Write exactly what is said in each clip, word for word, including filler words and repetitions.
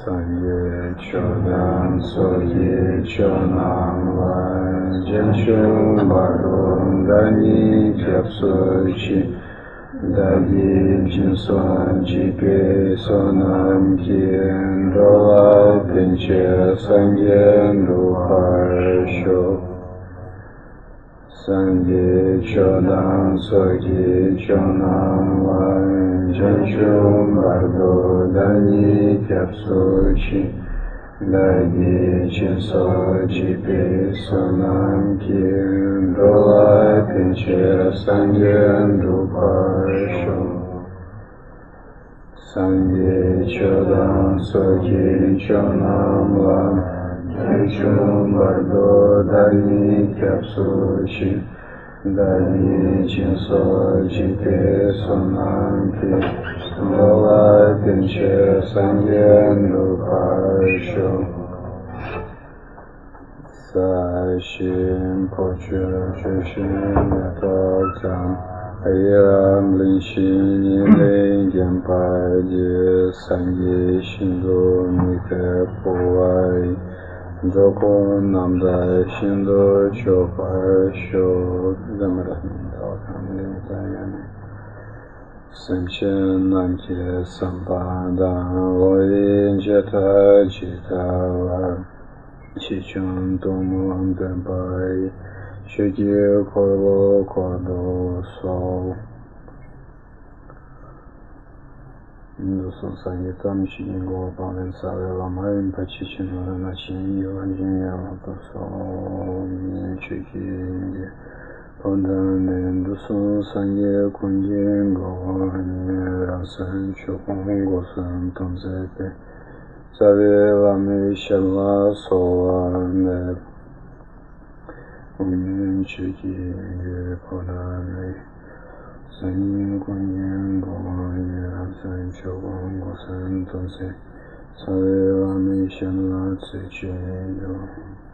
Sangye Chodam Soye Chonam Van Jenshun Barum Dani Kyapsochi Dagi Jinson Jipe Sonam Kien Rola Pinche Sangye Luharsho Sangye Chodam Soye Chonam Van Jenshun Bardo Dani Kyapsochi Dagi Jinson Jipe Sonam Kien Rola Pinche Sangye Luharsho Sangye Chodam Soye Chonam Van Jenshun Bardo Dani Kyapsochi Dagi Jinson Jipe Sonam Kien Rola Pinche Sangye Luharsho Sashim Pocho Chushin Yatoksam Ayam Linshin Lengen Paji Sangye Shindo Mite Powai Joko Namda Shindo Chopar Sho Zamrahin Dalkam Lintayane Samchen Namke Sampada Loyin Jeta Jita Chichun Tumum Tempai Shiki Korlo Kordo So Indusun Sangitam Shingo Pavin Savela Marin Pachichin Nachin Yuanjin Yamato So Chiki Odan Indusun Sangi Kunjin Gohan Rasan Chokun Gosan Tonzepe Savela Me Shala Soane Kunjin Chiki Podane Sangi Kunjin Gohan Rasan Chokun Gosan Tonze Savela Me Shala Tsechiyo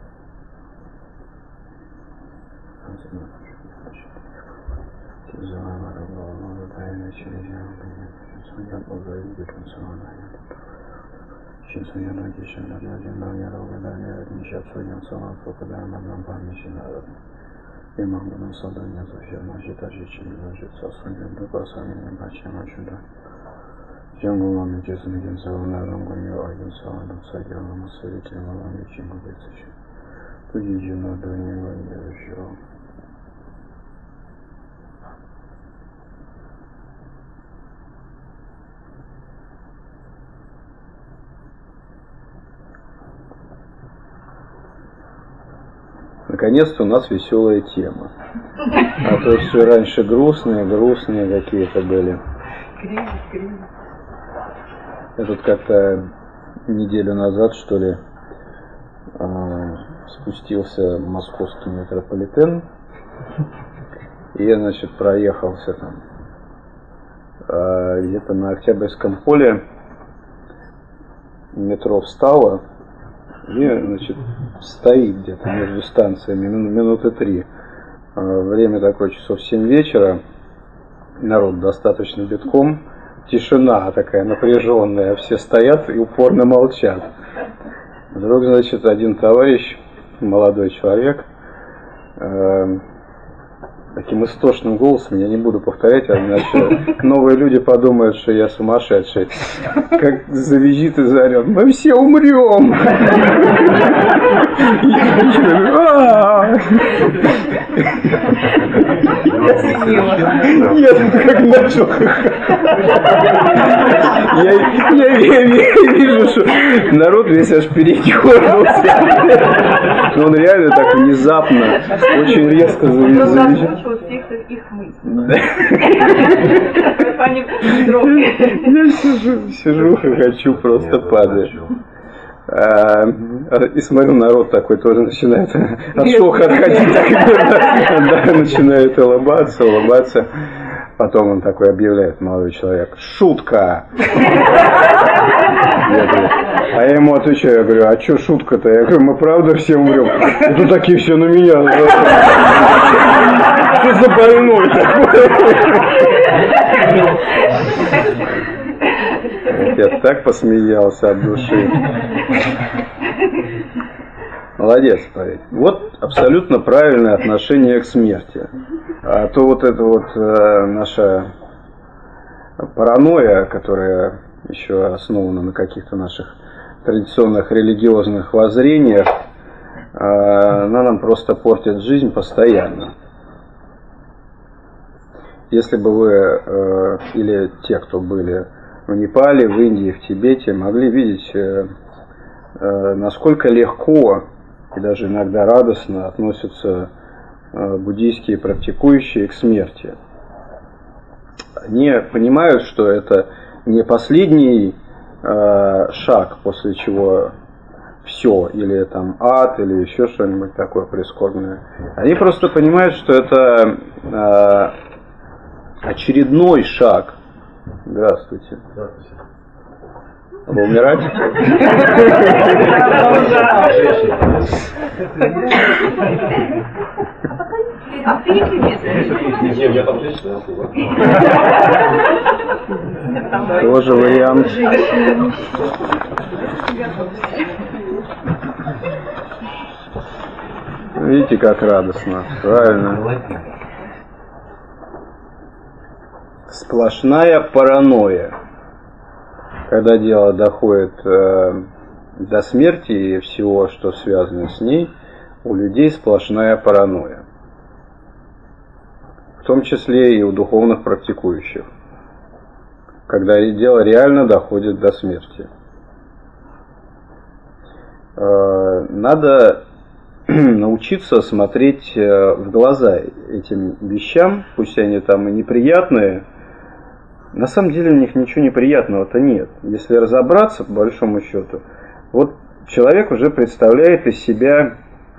Наконец-то у нас веселая тема. А то все раньше грустные, грустные какие-то были. Кризис, кризис. Я тут как-то неделю назад, что ли, спустился в московский метрополитен. И я, значит, проехался там где-то на Октябрьском поле. Метро встало. И, значит, стоит где-то между станциями минуты три. Время такое, часов семь вечера. Народ достаточно битком. Тишина такая напряженная. Все стоят и упорно молчат. Вдруг, значит, один товарищ, молодой человек, э, таким истошным голосом, я не буду повторять, а иначе новые люди подумают, что я сумасшедший, как завизжит и заорет: мы все умрем! Нет, как начал. Я вижу, что народ весь аж передернулся. Он реально так внезапно, очень резко завизжал. Я сижу, сижу, хочу, просто падаю. А, и смотрю, народ такой тоже начинает от шока отходить, да, начинает улыбаться, улыбаться. Потом он такой объявляет, молодой человек: шутка! Я говорю, а я ему отвечаю, я говорю: а что шутка-то? Я говорю: мы правда все умрем? И тут такие все на меня. Что за больной такой? Я так посмеялся от души. Молодец, парень. Вот абсолютно правильное отношение к смерти. А то вот это вот э, наша паранойя, которая еще основана на каких-то наших традиционных религиозных воззрениях, э, она нам просто портит жизнь постоянно. Если бы вы, э, или те, кто были в Непале, в Индии, в Тибете, могли видеть, э, э, насколько легко и даже иногда радостно относятся э, буддийские практикующие к смерти. Они понимают, что это не последний э, шаг, после чего все, или там ад, или еще что-нибудь такое прискорбное. Они просто понимают, что это э, очередной шаг. Здравствуйте. Здравствуйте. Вы умирать? Тоже вариант. Видите, как радостно. Правильно. Сплошная паранойя. Когда дело доходит э, до смерти и всего, что связано с ней, у людей сплошная паранойя. В том числе и у духовных практикующих. Когда дело реально доходит до смерти. Э, надо научиться смотреть в глаза этим вещам, пусть они там и неприятные. На самом деле у них ничего неприятного-то нет. Если разобраться, по большому счету, вот человек уже представляет из себя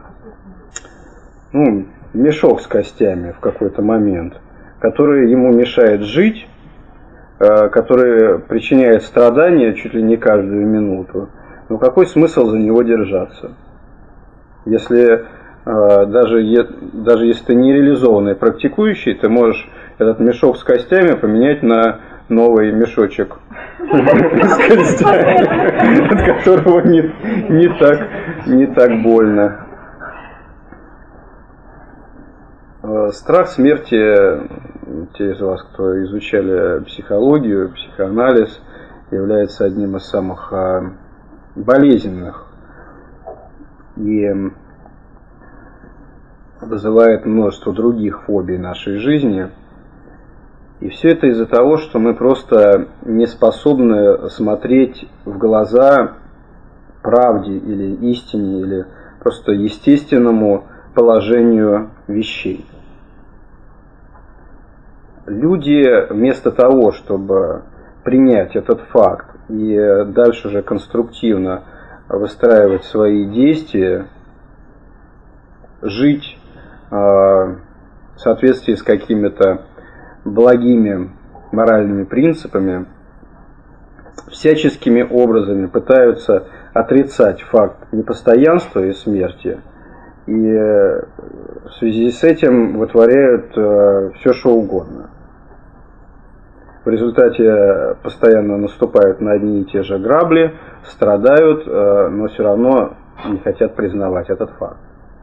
ну, мешок с костями в какой-то момент, который ему мешает жить, который причиняет страдания чуть ли не каждую минуту. Но какой смысл за него держаться? Если даже, даже если ты нереализованный практикующий, ты можешь этот мешок с костями поменять на новый мешочек с костями, от которого не, не, так, не так больно. Страх смерти, те из вас, кто изучали психологию, психоанализ, является одним из самых болезненных и вызывает множество других фобий нашей жизни. И все это из-за того, что мы просто не способны смотреть в глаза правде или истине, или просто естественному положению вещей. Люди вместо того, чтобы принять этот факт и дальше уже конструктивно выстраивать свои действия, жить в соответствии с какими-то благими моральными принципами, всяческими образами пытаются отрицать факт непостоянства и смерти, и в связи с этим вытворяют все, что угодно. В результате постоянно наступают на одни и те же грабли, страдают, но все равно не хотят признавать этот факт.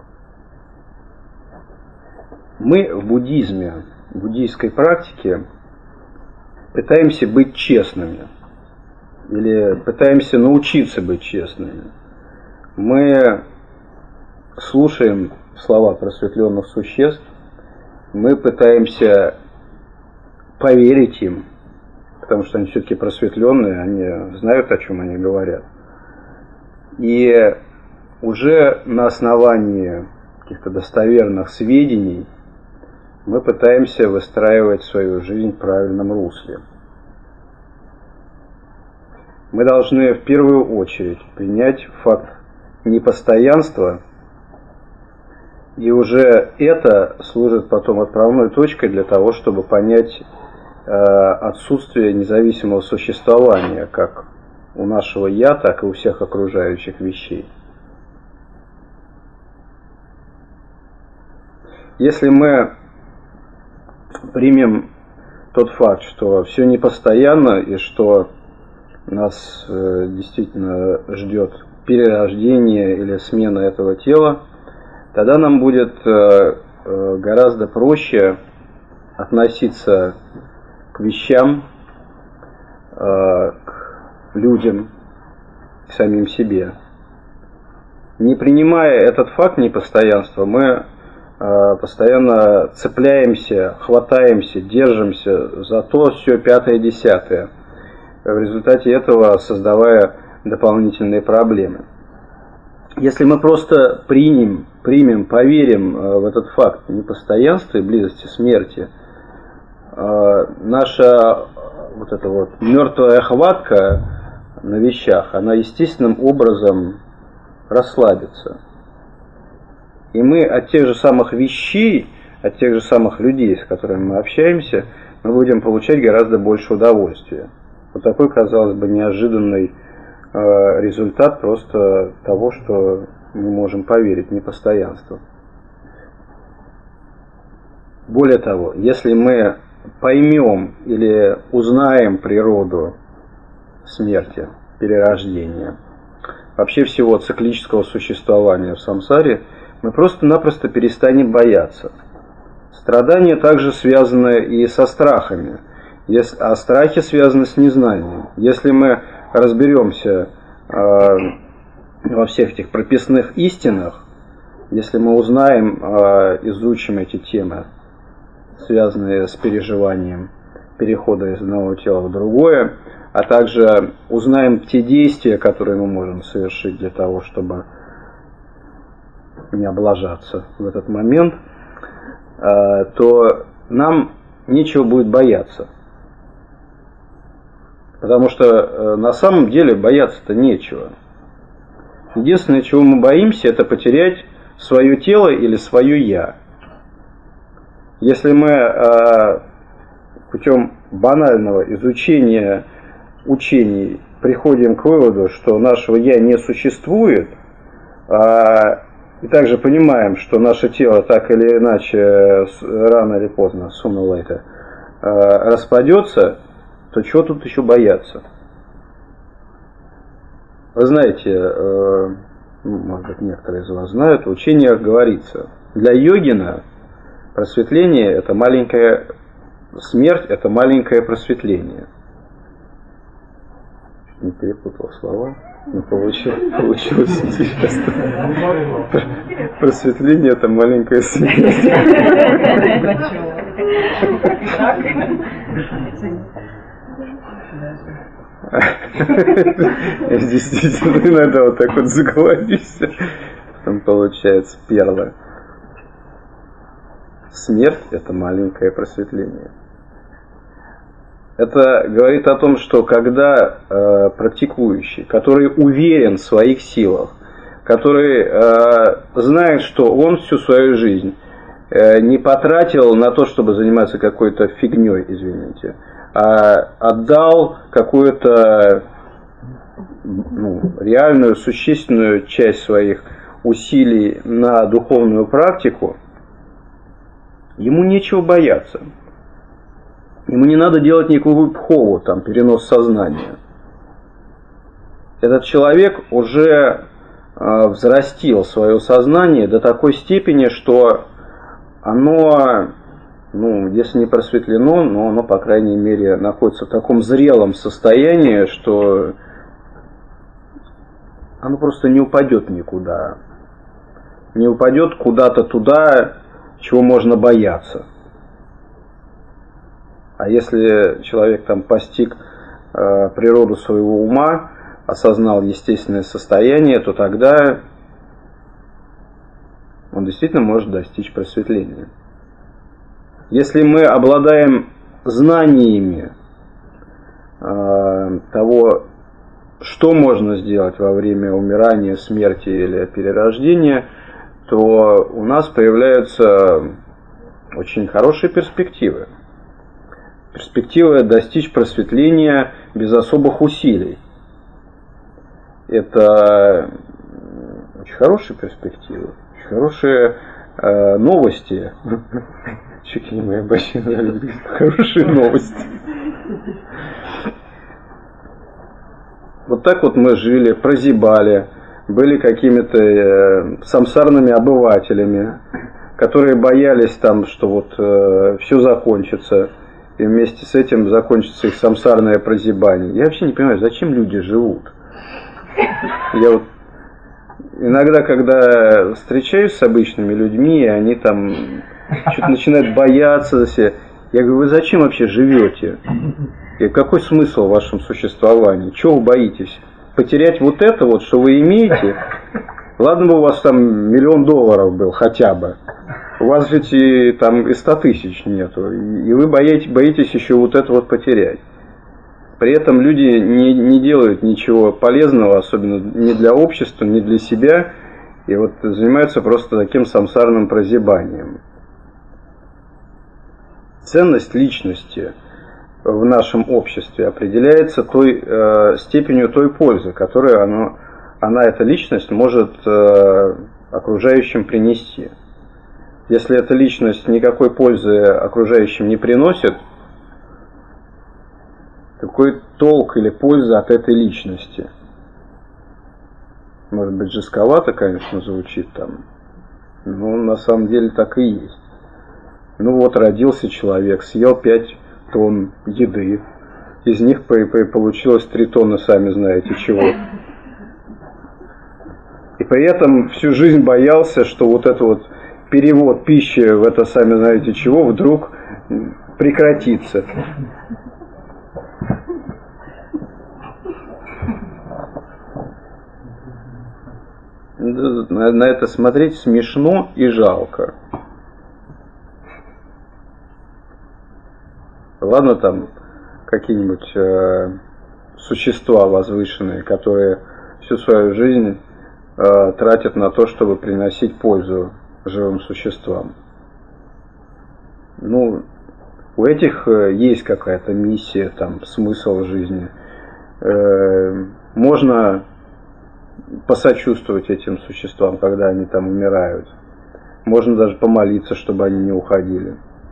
Мы в буддизме, в буддийской практике пытаемся быть честными, или пытаемся научиться быть честными. Мы слушаем слова просветленных существ, мы пытаемся поверить им, потому что они все-таки просветленные, они знают, о чем они говорят. И уже на основании каких-то достоверных сведений мы пытаемся выстраивать свою жизнь в правильном русле. Мы должны в первую очередь принять факт непостоянства, и уже это служит потом отправной точкой для того, чтобы понять э, отсутствие независимого существования как у нашего «я», так и у всех окружающих вещей. Если мы примем тот факт, что все непостоянно и что нас э, действительно ждет перерождение или смена этого тела, тогда нам будет э, э, гораздо проще относиться к вещам, э, к людям, к самим себе. Не принимая этот факт непостоянства, мы э, постоянно цепляемся, хватаемся, держимся за то, все пятое, десятое. В результате этого создавая дополнительные проблемы. Если мы просто примем, примем, поверим в этот факт непостоянства и близости смерти, наша вот эта вот мертвая хватка на вещах, она естественным образом расслабится. И мы от тех же самых вещей, от тех же самых людей, с которыми мы общаемся, мы будем получать гораздо больше удовольствия. Вот такой, казалось бы, неожиданный э, результат просто того, что мы можем поверить в непостоянство. Более того, если мы поймем или узнаем природу смерти, перерождения, вообще всего циклического существования в самсаре, мы просто-напросто перестанем бояться. Страдания также связаны и со страхами. Если, а страхи связаны с незнанием. Если мы разберемся э, во всех этих прописных истинах, если мы узнаем, э, изучим эти темы, связанные с переживанием перехода из одного тела в другое, а также узнаем те действия, которые мы можем совершить для того, чтобы не облажаться в этот момент, э, то нам нечего будет бояться. Потому что э, на самом деле бояться-то нечего. Единственное, чего мы боимся, это потерять свое тело или свое «я». Если мы э, путем банального изучения учений приходим к выводу, что нашего «я» не существует, э, и также понимаем, что наше тело так или иначе, рано или поздно, sooner or later, э, распадется, то чего тут еще бояться? Вы знаете, э, может быть, некоторые из вас знают, в учениях говорится, для йогина просветление – это маленькая смерть, это маленькое просветление. Не перепутал слова, не получилось, получилось интересно. Просветление – это маленькая смерть. Я действительно иногда вот так вот заговорюсь, там получается перла. Смерть – это маленькое просветление. Это говорит о том, что когда э, практикующий, который уверен в своих силах, который э, знает, что он всю свою жизнь э, не потратил на то, чтобы заниматься какой-то фигней, извините, а отдал какую-то ну, реальную, существенную часть своих усилий на духовную практику, ему нечего бояться. Ему не надо делать никакую пхову, там, перенос сознания. Этот человек уже э, взрастил свое сознание до такой степени, что оно, ну, если не просветлено, но оно, по крайней мере, находится в таком зрелом состоянии, что оно просто не упадет никуда. Не упадет куда-то туда, чего можно бояться. А если человек там постиг э, природу своего ума, осознал естественное состояние, то тогда он действительно может достичь просветления. Если мы обладаем знаниями э, того, что можно сделать во время умирания, смерти или перерождения, то у нас появляются очень хорошие перспективы. Перспектива достичь просветления без особых усилий. Это очень хорошие перспективы, очень хорошие э, новости. Щеки не мои большие нравились. Хорошие новости. вот так вот мы жили, прозябали, были какими-то э, самсарными обывателями, которые боялись там, что вот э, все закончится, и вместе с этим закончится их самсарное прозябание. Я вообще не понимаю, зачем люди живут. Я вот иногда, когда встречаюсь с обычными людьми, и они там что-то начинают бояться за себя, я говорю, вы зачем вообще живете? И какой смысл в вашем существовании? Чего вы боитесь? Потерять вот это вот, что вы имеете? Ладно бы у вас там миллион долларов был хотя бы. У вас ведь и, там и ста тысяч нету. И вы боитесь, боитесь еще вот это вот потерять. При этом люди не, не делают ничего полезного, особенно не для общества, не для себя. И вот занимаются просто таким самсарным прозябанием. Ценность личности в нашем обществе определяется той э, степенью той пользы, которую оно, она, эта личность, может э, окружающим принести. Если эта личность никакой пользы окружающим не приносит, какой толк или польза от этой личности? Может быть, жестковато, конечно, звучит там, но на самом деле так и есть. Ну вот, родился человек, съел пять тонн еды, из них получилось три тонны, сами знаете чего. И при этом всю жизнь боялся, что вот это вот перевод пищи в это, сами знаете чего, вдруг прекратится. На это смотреть смешно и жалко. Ладно, там какие-нибудь э, существа возвышенные, которые всю свою жизнь э, тратят на то, чтобы приносить пользу живым существам. Ну, у этих э, есть какая-то миссия, там, смысл жизни. Э, можно посочувствовать этим существам, когда они там умирают. Можно даже помолиться, чтобы они не уходили.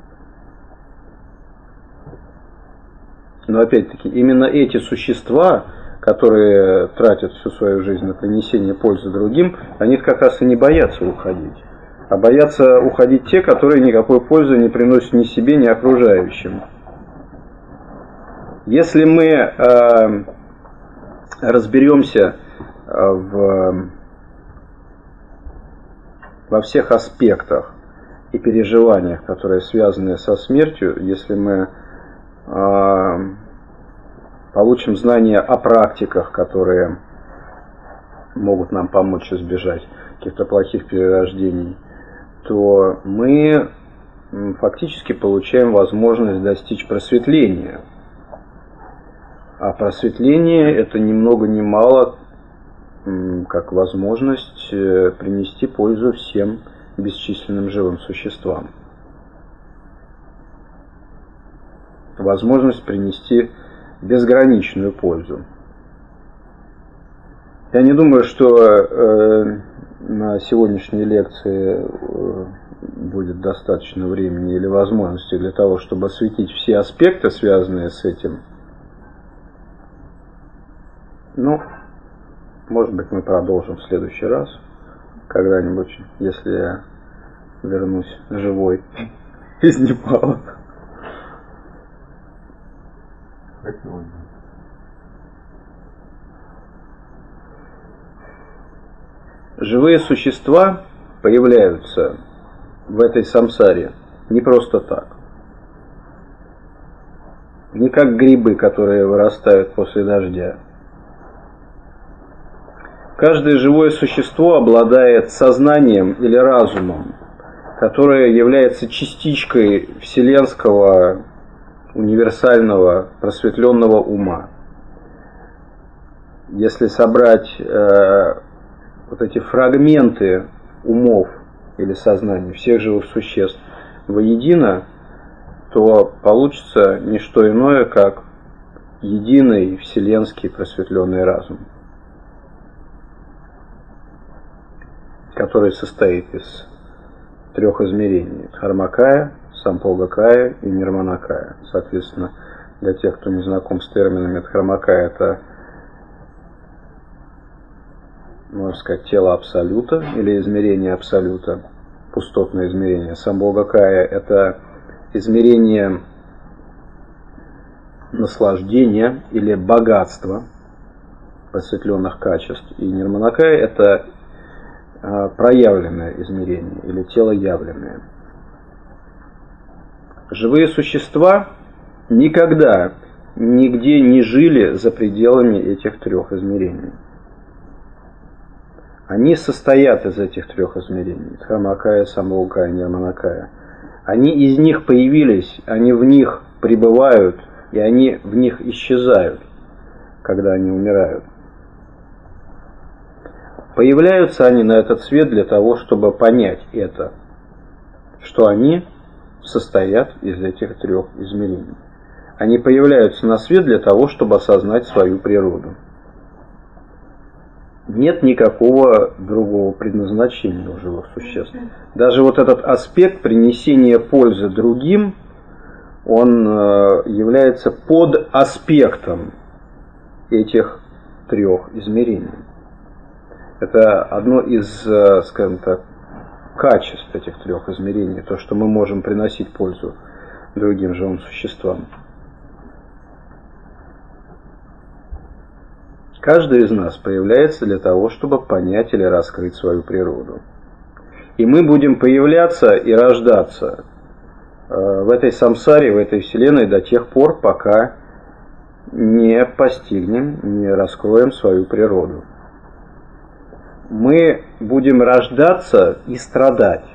Но опять-таки, именно эти существа, которые тратят всю свою жизнь на принесение пользы другим, они как раз и не боятся уходить. А боятся уходить те, которые никакой пользы не приносят ни себе, ни окружающим. Если мы э, разберемся в, во всех аспектах и переживаниях, которые связаны со смертью, если мы получим знания о практиках, которые могут нам помочь избежать каких-то плохих перерождений, то мы фактически получаем возможность достичь просветления. А просветление — это ни много ни мало как возможность принести пользу всем бесчисленным живым существам. Возможность принести безграничную пользу. Я не думаю, что э, на сегодняшней лекции э, будет достаточно времени или возможности для того, чтобы осветить все аспекты, связанные с этим. Ну, может быть, мы продолжим в следующий раз, когда-нибудь, если я вернусь живой из Непала. Живые существа появляются в этой самсаре не просто так. Не как грибы, которые вырастают после дождя. Каждое живое существо обладает сознанием или разумом, которое является частичкой вселенского универсального просветленного ума. Если собрать э, вот эти фрагменты умов или сознания всех живых существ воедино, то получится не что иное, как единый вселенский просветленный разум, который состоит из трех измерений: Дхармакая, Самбхогакая и Нирманакая. Соответственно, для тех, кто не знаком с терминами, Дхармакая — это можно сказать, тело Абсолюта или измерение Абсолюта, пустотное измерение. Самбхогакая – это измерение наслаждения или богатства просветленных качеств. И Нирманакая – это проявленное измерение или тело явленное. Живые существа никогда нигде не жили за пределами этих трех измерений. Они состоят из этих трех измерений. Дхармакая, Самбхогакая, Нирманакая. Они из них появились, они в них пребывают, и они в них исчезают, когда они умирают. Появляются они на этот свет для того, чтобы понять это, что они состоят из этих трех измерений. Они появляются на свет для того, чтобы осознать свою природу. Нет никакого другого предназначения у живых существ. Даже вот этот аспект принесения пользы другим, он является под аспектом этих трех измерений. Это одно из, скажем так, качеств этих трех измерений, то, что мы можем приносить пользу другим живым существам. Каждый из нас появляется для того, чтобы понять или раскрыть свою природу. И мы будем появляться и рождаться в этой самсаре, в этой вселенной до тех пор, пока не постигнем, не раскроем свою природу. Мы будем рождаться и страдать.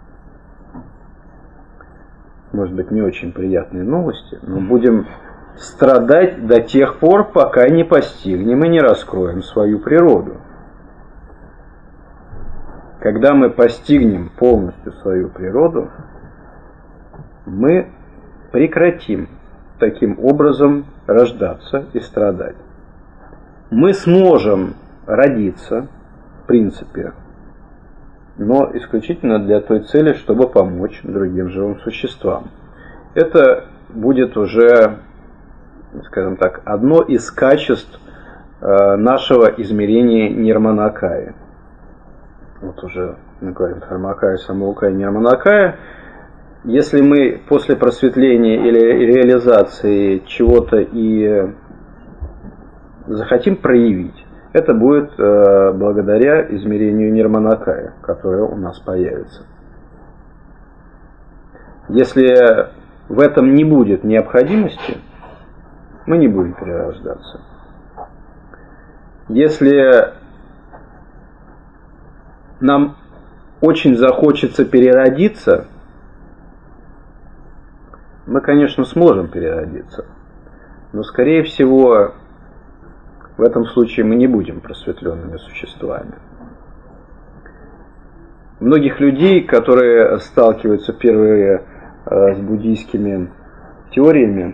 Может быть, не очень приятные новости, но будем страдать до тех пор, пока не постигнем и не раскроем свою природу. Когда мы постигнем полностью свою природу, мы прекратим таким образом рождаться и страдать. Мы сможем родиться, в принципе, но исключительно для той цели, чтобы помочь другим живым существам. Это будет уже, скажем так, одно из качеств нашего измерения Нирманакая. Вот уже мы говорим Дхармакая, Самбхогакая, Нирманакая. Если мы после просветления или реализации чего-то и захотим проявить, это будет э, благодаря измерению Нирманакая, которое у нас появится. Если в этом не будет необходимости, мы не будем перерождаться. Если нам очень захочется переродиться, мы, конечно, сможем переродиться, но, скорее всего, в этом случае мы не будем просветленными существами. Многих людей, которые сталкиваются впервые с буддийскими теориями,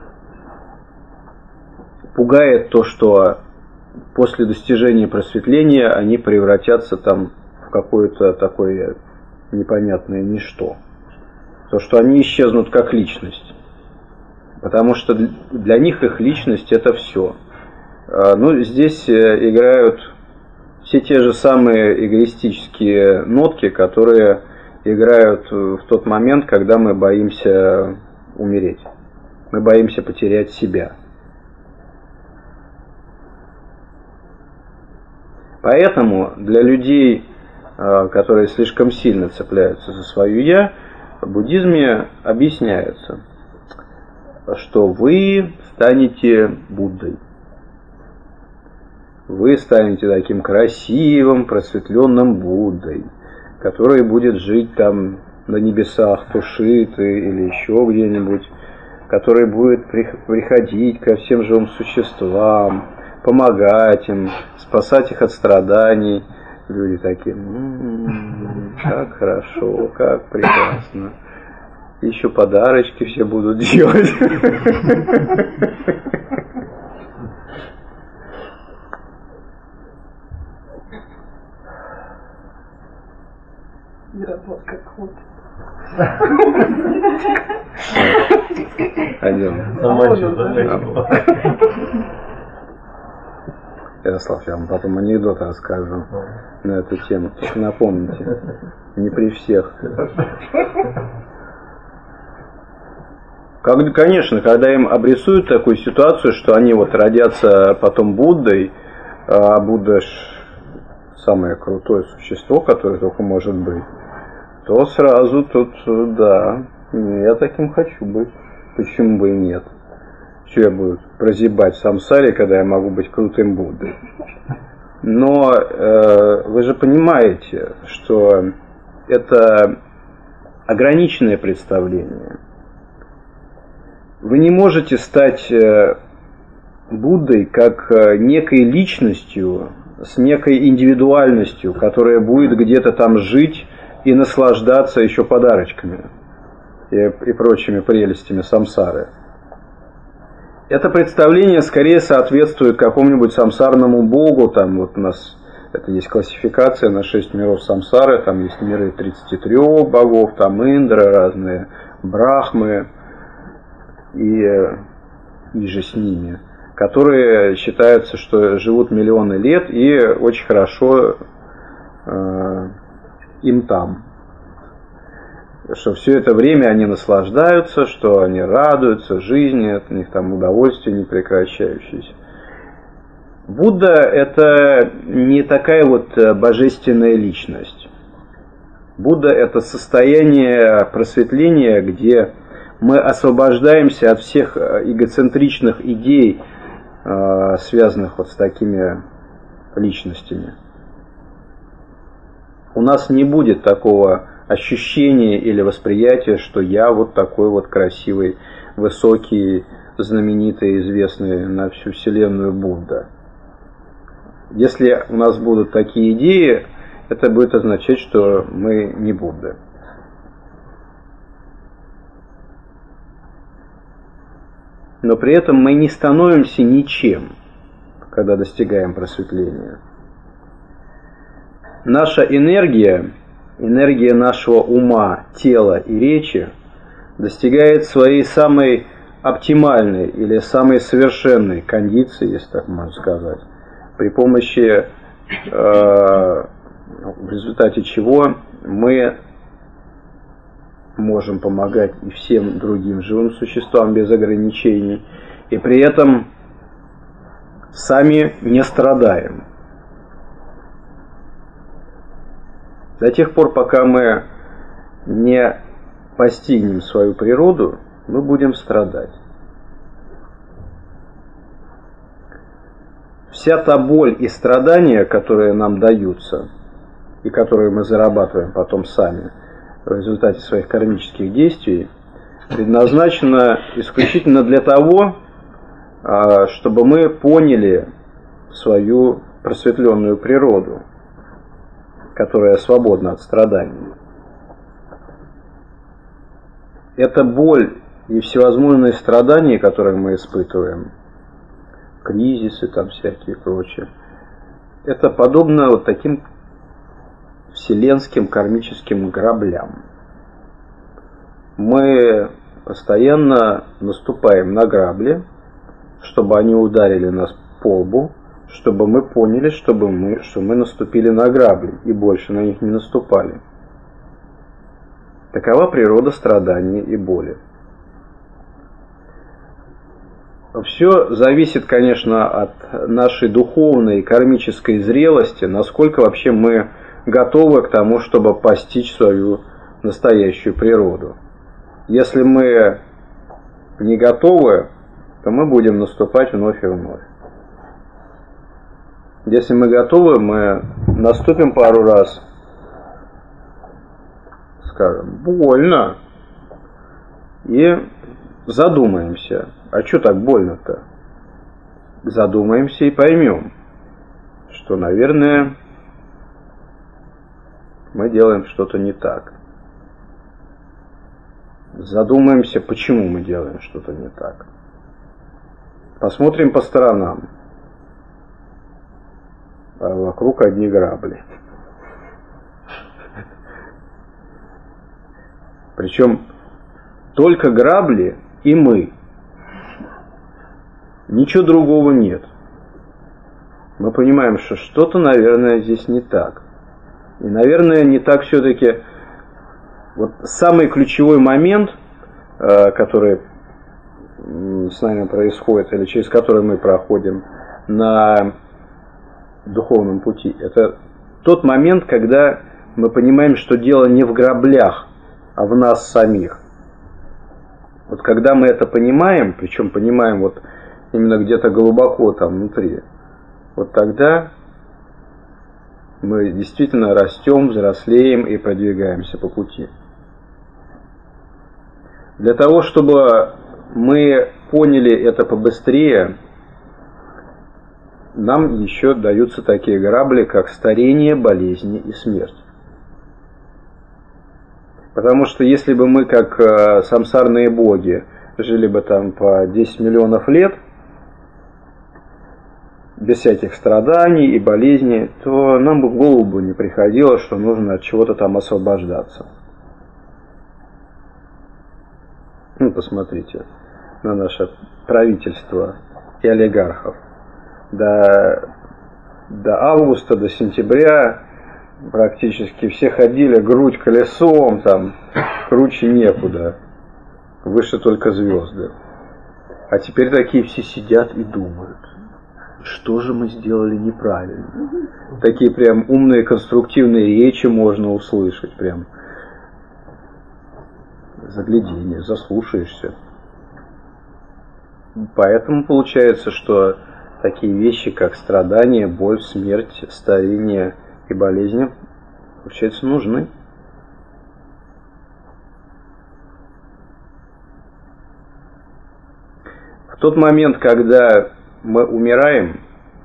пугает то, что после достижения просветления они превратятся там в какое-то такое непонятное ничто. То, что они исчезнут как личность. Потому что для них их личность – это все. Ну, здесь играют все те же самые эгоистические нотки, которые играют в тот момент, когда мы боимся умереть. Мы боимся потерять себя. Поэтому для людей, которые слишком сильно цепляются за свое «я», в буддизме объясняется, что вы станете Буддой. Вы станете таким красивым, просветленным Буддой, который будет жить там на небесах Тушиты или еще где-нибудь, который будет приходить ко всем живым существам, помогать им, спасать их от страданий. Люди такие: м-м-м, как хорошо, как прекрасно. Еще подарочки все будут делать. Работа как вот. Пойдем. Ярослав, я вам потом анекдот расскажу на эту тему. Только напомните. Не при всех. Как, конечно, когда им обрисуют такую ситуацию, что они вот родятся потом Буддой, а Будда ж самое крутое существо, которое только может быть, то сразу тут, да, я таким хочу быть. Почему бы и нет? Что я буду прозябать в самсаре, когда я могу быть крутым Буддой? Но э, вы же понимаете, что это ограниченное представление. Вы не можете стать э, Буддой как э, некой личностью, с некой индивидуальностью, которая будет где-то там жить и наслаждаться еще подарочками и, и прочими прелестями самсары. Это представление скорее соответствует какому-нибудь самсарному богу. Там вот у нас это есть классификация на шесть миров самсары, там есть миры тридцати трёх богов, там Индра, разные брахмы и, и же с ними, которые считаются, что живут миллионы лет и очень хорошо э, им там. Что все это время они наслаждаются, что они радуются жизни, от них там удовольствие непрекращающееся. Будда – это не такая вот божественная личность. Будда – это состояние просветления, где мы освобождаемся от всех эгоцентричных идей, связанных вот с такими личностями. У нас не будет такого ощущение или восприятие, что я вот такой вот красивый, высокий, знаменитый, известный на всю вселенную Будда. Если у нас будут такие идеи, это будет означать, что мы не Будды. Но при этом мы не становимся ничем, когда достигаем просветления. Наша энергия, энергия нашего ума, тела и речи достигает своей самой оптимальной или самой совершенной кондиции, если так можно сказать, при помощи, э, в результате чего мы можем помогать и всем другим живым существам без ограничений, и при этом сами не страдаем. До тех пор, пока мы не постигнем свою природу, мы будем страдать. Вся та боль и страдания, которые нам даются, и которые мы зарабатываем потом сами в результате своих кармических действий, предназначена исключительно для того, чтобы мы поняли свою просветленную природу, которая свободна от страданий. Эта боль и всевозможные страдания, которые мы испытываем, кризисы там всякие и прочее, это подобно вот таким вселенским кармическим граблям. Мы постоянно наступаем на грабли, чтобы они ударили нас по лбу, чтобы мы поняли, чтобы мы, что мы наступили на грабли и больше на них не наступали. Такова природа страданий и боли. Все зависит, конечно, от нашей духовной и кармической зрелости, насколько вообще мы готовы к тому, чтобы постичь свою настоящую природу. Если мы не готовы, то мы будем наступать вновь и вновь. Если мы готовы, мы наступим пару раз, скажем, больно, и задумаемся, а что так больно-то? Задумаемся и поймем, что, наверное, мы делаем что-то не так. Задумаемся, почему мы делаем что-то не так. Посмотрим по сторонам. А вокруг одни грабли. Причем только грабли и мы. Ничего другого нет. мы понимаем, что что-то, наверное, здесь не так. И, наверное, не так все-таки. Вот самый ключевой момент, который с нами происходит, или через который мы проходим на духовном пути, это тот момент, когда мы понимаем, что дело не в граблях, а в нас самих. Вот когда мы это понимаем, причем понимаем вот именно где-то глубоко там внутри, вот тогда мы действительно растем, взрослеем и продвигаемся по пути. Для того, чтобы мы поняли это побыстрее, нам еще даются такие грабли, как старение, болезни и смерть. Потому что если бы мы, как э, самсарные боги, жили бы там по десять миллионов лет, без всяких страданий и болезней, то нам бы в голову не приходило, что нужно от чего-то там освобождаться. Ну, посмотрите на наше правительство и олигархов. До, до августа, до сентября практически все ходили грудь колесом, там, круче некуда, выше только звезды. А теперь такие все сидят и думают, что же мы сделали неправильно. Такие прям умные, конструктивные речи можно услышать, прям загляденье, заслушаешься. Поэтому получается, что такие вещи, как страдания, боль, смерть, старение и болезни, получается, нужны. В тот момент, когда мы умираем,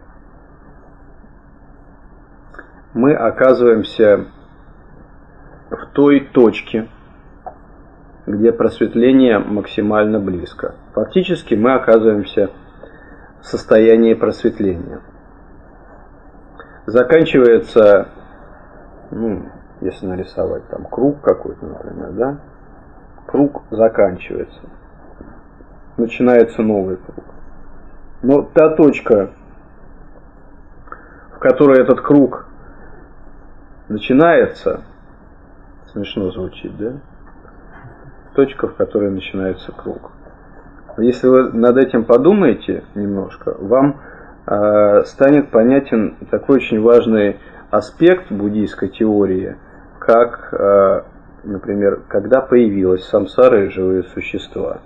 мы оказываемся в той точке, где просветление максимально близко. Фактически мы оказываемся в состоянии просветления. Заканчивается, ну, если нарисовать там круг какой-то, например, да, круг заканчивается. Начинается новый круг. Но та точка, в которой этот круг начинается, смешно звучит, да? Точка, в которой начинается круг. Если вы над этим подумаете немножко, вам э, станет понятен такой очень важный аспект буддийской теории, как, э, например, когда появилась самсара и живые существа.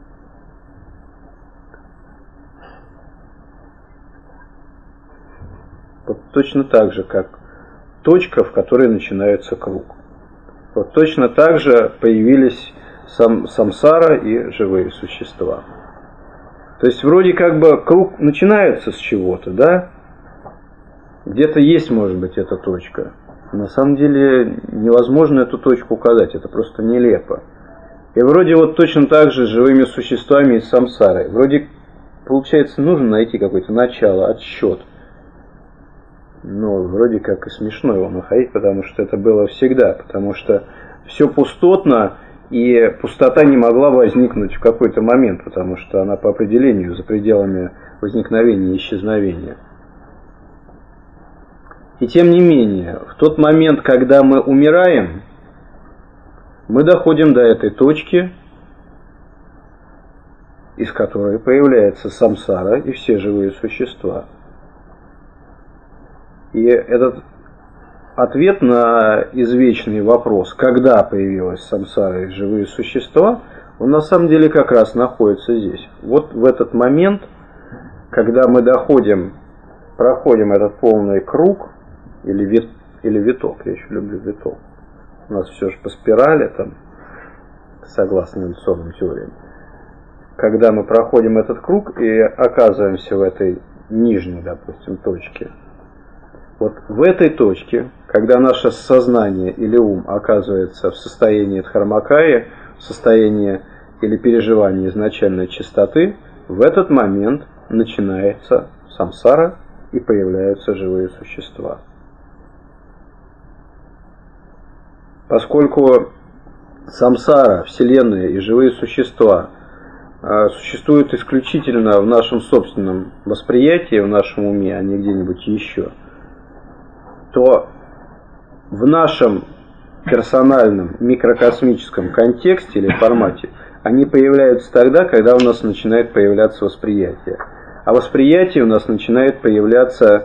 Вот точно так же, как точка, в которой начинается круг. Вот точно так же появились сам, самсара и живые существа. То есть вроде как бы круг начинается с чего-то, да? Где-то есть, может быть, эта точка. На самом деле невозможно эту точку указать, это просто нелепо. И вроде вот точно так же с живыми существами и самсарой. Вроде, получается, нужно найти какое-то начало, отсчет. Но вроде как и смешно его находить, потому что это было всегда. Потому что все пустотно, и пустота не могла возникнуть в какой-то момент, потому что она по определению за пределами возникновения и исчезновения. И тем не менее, в тот момент, когда мы умираем, мы доходим до этой точки, из которой появляется самсара и все живые существа. И этот ответ на извечный вопрос, когда появилась самсара и живые существа, он на самом деле как раз находится здесь. Вот в этот момент, когда мы доходим, проходим этот полный круг, или, вит, или виток, я еще люблю виток. У нас все же по спирали, там, согласно эволюционным теориям. Когда мы проходим этот круг и оказываемся в этой нижней, допустим, точке, вот в этой точке, когда наше сознание или ум оказывается в состоянии дхармакая, в состоянии или переживании изначальной чистоты, в этот момент начинается самсара и появляются живые существа. Поскольку самсара, Вселенная и живые существа существует исключительно в нашем собственном восприятии, в нашем уме, а не где-нибудь еще, то в нашем персональном микрокосмическом контексте или формате они появляются тогда, когда у нас начинает появляться восприятие. А восприятие у нас начинает появляться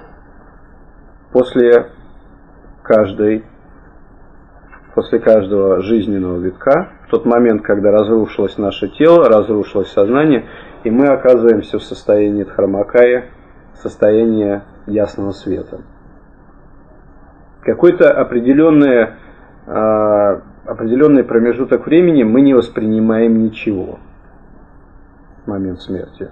после каждой, после каждого жизненного витка, в тот момент, когда разрушилось наше тело, разрушилось сознание, и мы оказываемся в состоянии дхармакая, состоянии ясного света. Какой-то определенный, э, определенный промежуток времени мы не воспринимаем ничего в момент смерти.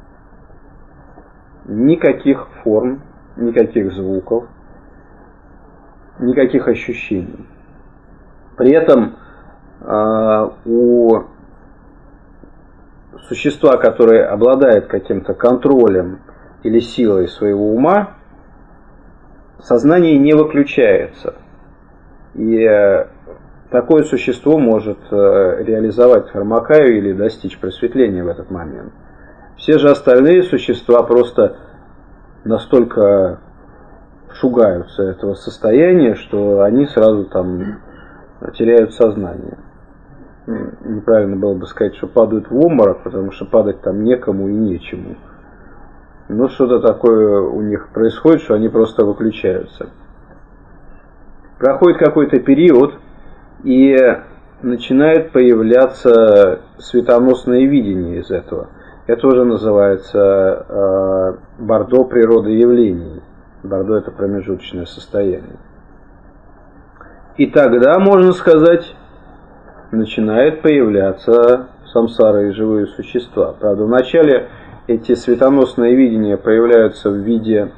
Никаких форм, никаких звуков, никаких ощущений. При этом э, у существа, которое обладает каким-то контролем или силой своего ума, сознание не выключается. И э, такое существо может э, реализовать дхармакаю или достичь просветления в этот момент. Все же остальные существа просто настолько шугаются этого состояния, что они сразу там теряют сознание. Неправильно было бы сказать, что падают в обморок, потому что падать там некому и нечему. Но что-то такое у них происходит, что они просто выключаются. Проходит какой-то период, и начинает появляться светоносное видение из этого. Это уже называется э, бардо природы явлений. Бардо — это промежуточное состояние. И тогда, можно сказать, начинает появляться самсара и живые существа. Правда, вначале эти светоносные видения появляются в виде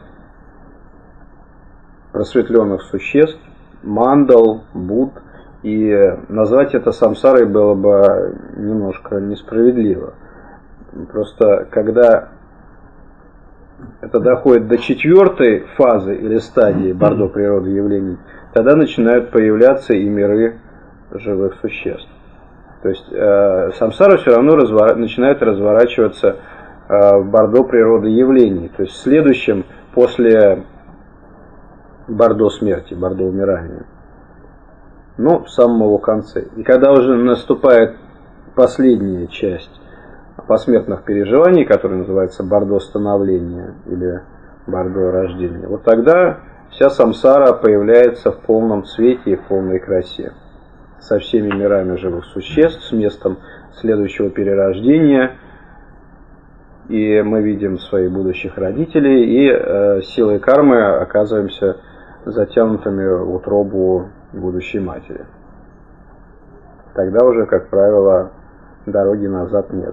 просветленных существ, мандал, Будд, и назвать это самсарой было бы немножко несправедливо. Просто когда это доходит до четвертой фазы или стадии бардо природы явлений, тогда начинают появляться и миры живых существ. То есть э, самсара все равно развор... начинает разворачиваться э, в бардо природы явлений. То есть следующим после бардо смерти, бардо умирания. Но в самом его конце. И когда уже наступает последняя часть посмертных переживаний, которые называется бардо становления или бардо рождения, вот тогда вся самсара появляется в полном свете и в полной красе, со всеми мирами живых существ, с местом следующего перерождения, и мы видим своих будущих родителей, и э, силой кармы оказываемся затянутыми в утробу будущей матери. Тогда уже, как правило, дороги назад нет.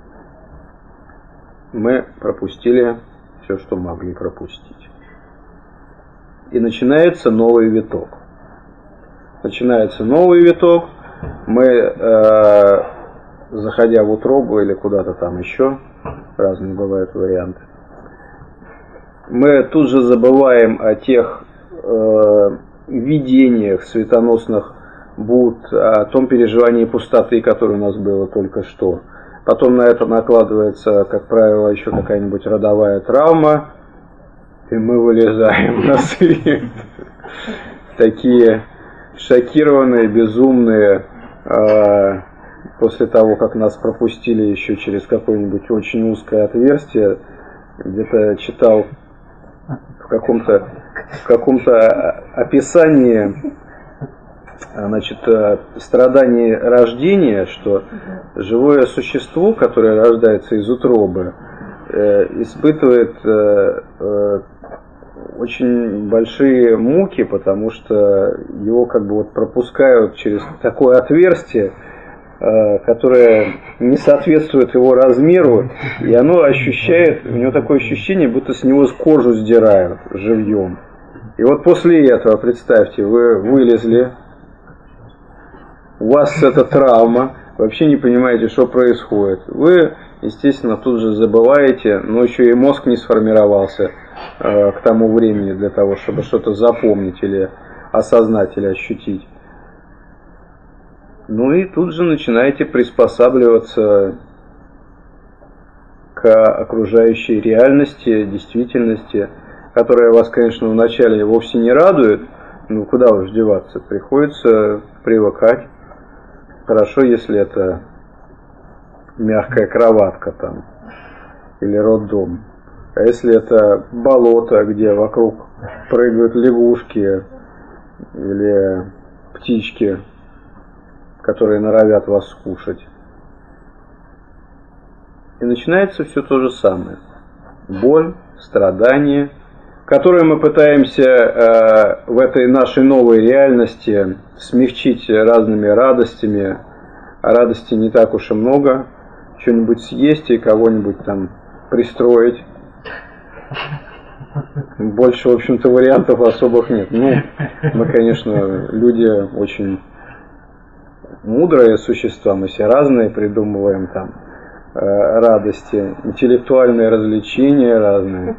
Мы пропустили все, что могли пропустить. И начинается новый виток. Начинается новый виток. Мы, э, заходя в утробу или куда-то там еще, разные бывают варианты, мы тут же забываем о тех э, видениях светоносных Будд, о том переживании пустоты, которое у нас было только что. Потом на это накладывается, как правило, еще какая-нибудь родовая травма, и мы вылезаем на свет. Такие шокированные, безумные, э, после того, как нас пропустили еще через какое-нибудь очень узкое отверстие. Где-то читал в каком-то в каком-то описании, значит, страданий рождения, что живое существо, которое рождается из утробы, испытывает очень большие муки, потому что его как бы вот пропускают через такое отверстие, которое не соответствует его размеру, и оно ощущает, у него такое ощущение, будто с него кожу сдирают живьем. И вот после этого, представьте, вы вылезли, у вас эта травма, вообще не понимаете, что происходит. Вы, естественно, тут же забываете, но еще и мозг не сформировался э, к тому времени для того, чтобы что-то запомнить или осознать, или ощутить. Ну и тут же начинаете приспосабливаться к окружающей реальности, действительности, которая вас, конечно, вначале вовсе не радует, ну куда уж деваться, приходится привыкать. Хорошо, если это мягкая кроватка там, или роддом. А если это болото, где вокруг прыгают лягушки или птички, которые норовят вас скушать. И начинается все то же самое. Боль, страдания, которые мы пытаемся э, в этой нашей новой реальности смягчить разными радостями. А радостей не так уж и много. Что-нибудь съесть и кого-нибудь там пристроить. Больше, в общем-то, вариантов особых нет. Ну, мы, конечно, люди очень мудрые существа, мы все разные придумываем там э, радости, интеллектуальные развлечения разные.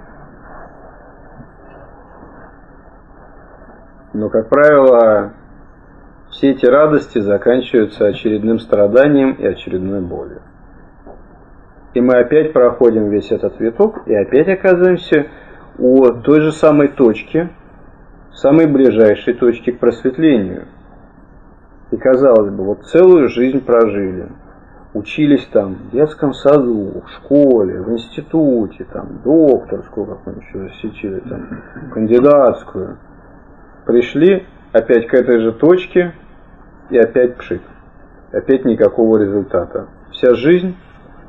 Но, как правило, все эти радости заканчиваются очередным страданием и очередной болью. И мы опять проходим весь этот виток и опять оказываемся у той же самой точки, самой ближайшей точки к просветлению. И казалось бы, вот целую жизнь прожили, учились там в детском саду, в школе, в институте, там докторскую какую-нибудь еще засечили, там кандидатскую. Пришли опять к этой же точке и опять пшик. Опять никакого результата. Вся жизнь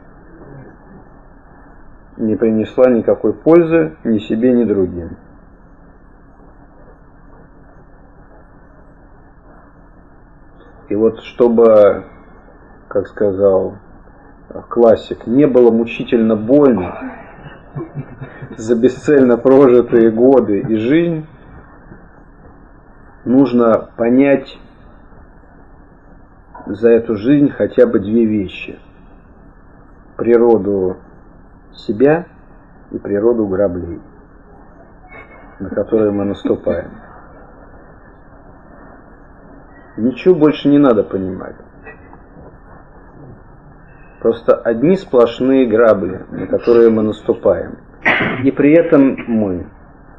не принесла никакой пользы ни себе, ни другим. И вот чтобы, как сказал классик, не было мучительно больно за бесцельно прожитые годы и жизнь, нужно понять за эту жизнь хотя бы две вещи. Природу себя и природу граблей, на которые мы наступаем. Ничего больше не надо понимать. Просто одни сплошные грабли, на которые мы наступаем. И при этом мы.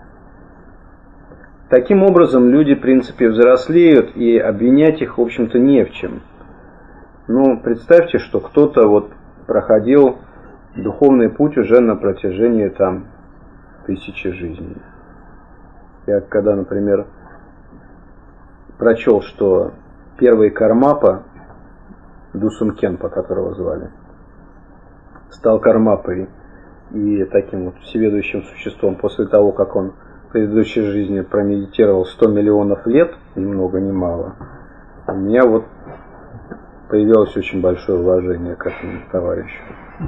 Таким образом, люди, в принципе, взрослеют, и обвинять их, в общем-то, не в чем. Ну, представьте, что кто-то вот проходил духовный путь уже на протяжении там тысячи жизней. Я когда, например, прочел, что первый Кармапа, Дусумкенпа, которого звали, стал Кармапой и таким вот всеведущим существом после того, как он в предыдущей жизни промедитировал сто миллионов лет, ни много ни мало, у меня вот появилось очень большое уважение к этому товарищу.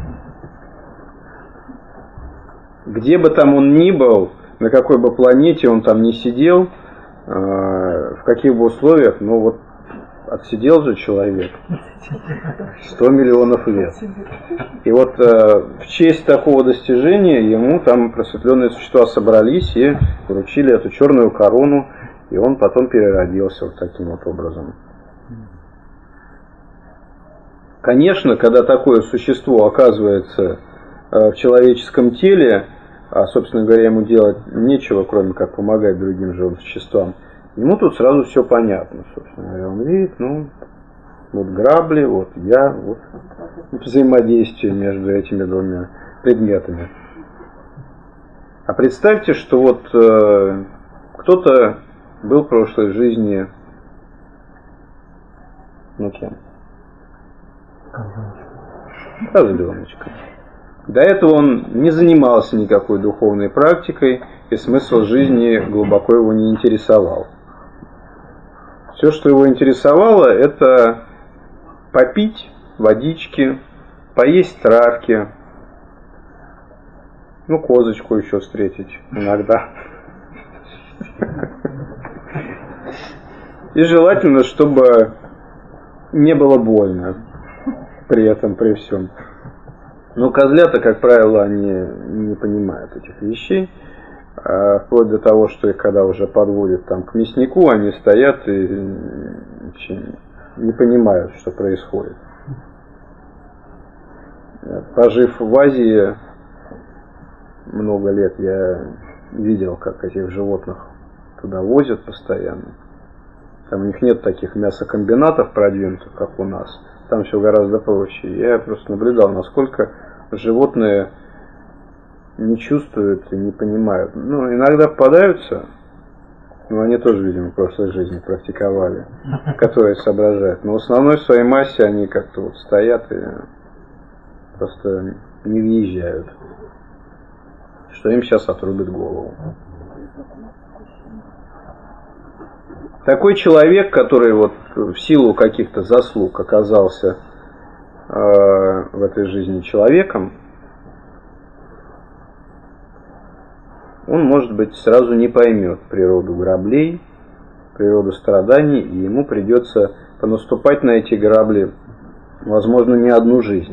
Где бы там он ни был, на какой бы планете он там ни сидел, в каких бы условиях, но вот отсидел же человек сто миллионов лет. И вот в честь такого достижения ему там просветленные существа собрались и вручили эту черную корону, и он потом переродился вот таким вот образом. Конечно, когда такое существо оказывается в человеческом теле, а, собственно говоря, ему делать нечего, кроме как помогать другим живым существам, ему тут сразу все понятно, собственно говоря. Он видит, ну, вот грабли, вот я, вот взаимодействие между этими двумя предметами. А представьте, что вот э, кто-то был в прошлой жизни, ну кем? Козленочком. До этого он не занимался никакой духовной практикой, и смысл жизни глубоко его не интересовал. Все, что его интересовало, это попить водички, поесть травки, ну, козочку еще встретить иногда. И желательно, чтобы не было больно при этом, при всем. Но козлята, как правило, они не понимают этих вещей. А вплоть до того, что их когда уже подводят там к мяснику, они стоят и не понимают, что происходит. Пожив в Азии много лет, я видел, как этих животных туда возят постоянно. Там у них нет таких мясокомбинатов продвинутых, как у нас. Там все гораздо проще. Я просто наблюдал, насколько животные не чувствуют и не понимают. Ну, иногда попадаются, но они тоже, видимо, в прошлой жизни практиковали, которые соображают. Но в основной своей массе они как-то вот стоят и просто не въезжают, что им сейчас отрубит голову. Такой человек, который вот в силу каких-то заслуг оказался э, в этой жизни человеком, он, может быть, сразу не поймет природу граблей, природу страданий, и ему придется понаступать на эти грабли, возможно, не одну жизнь.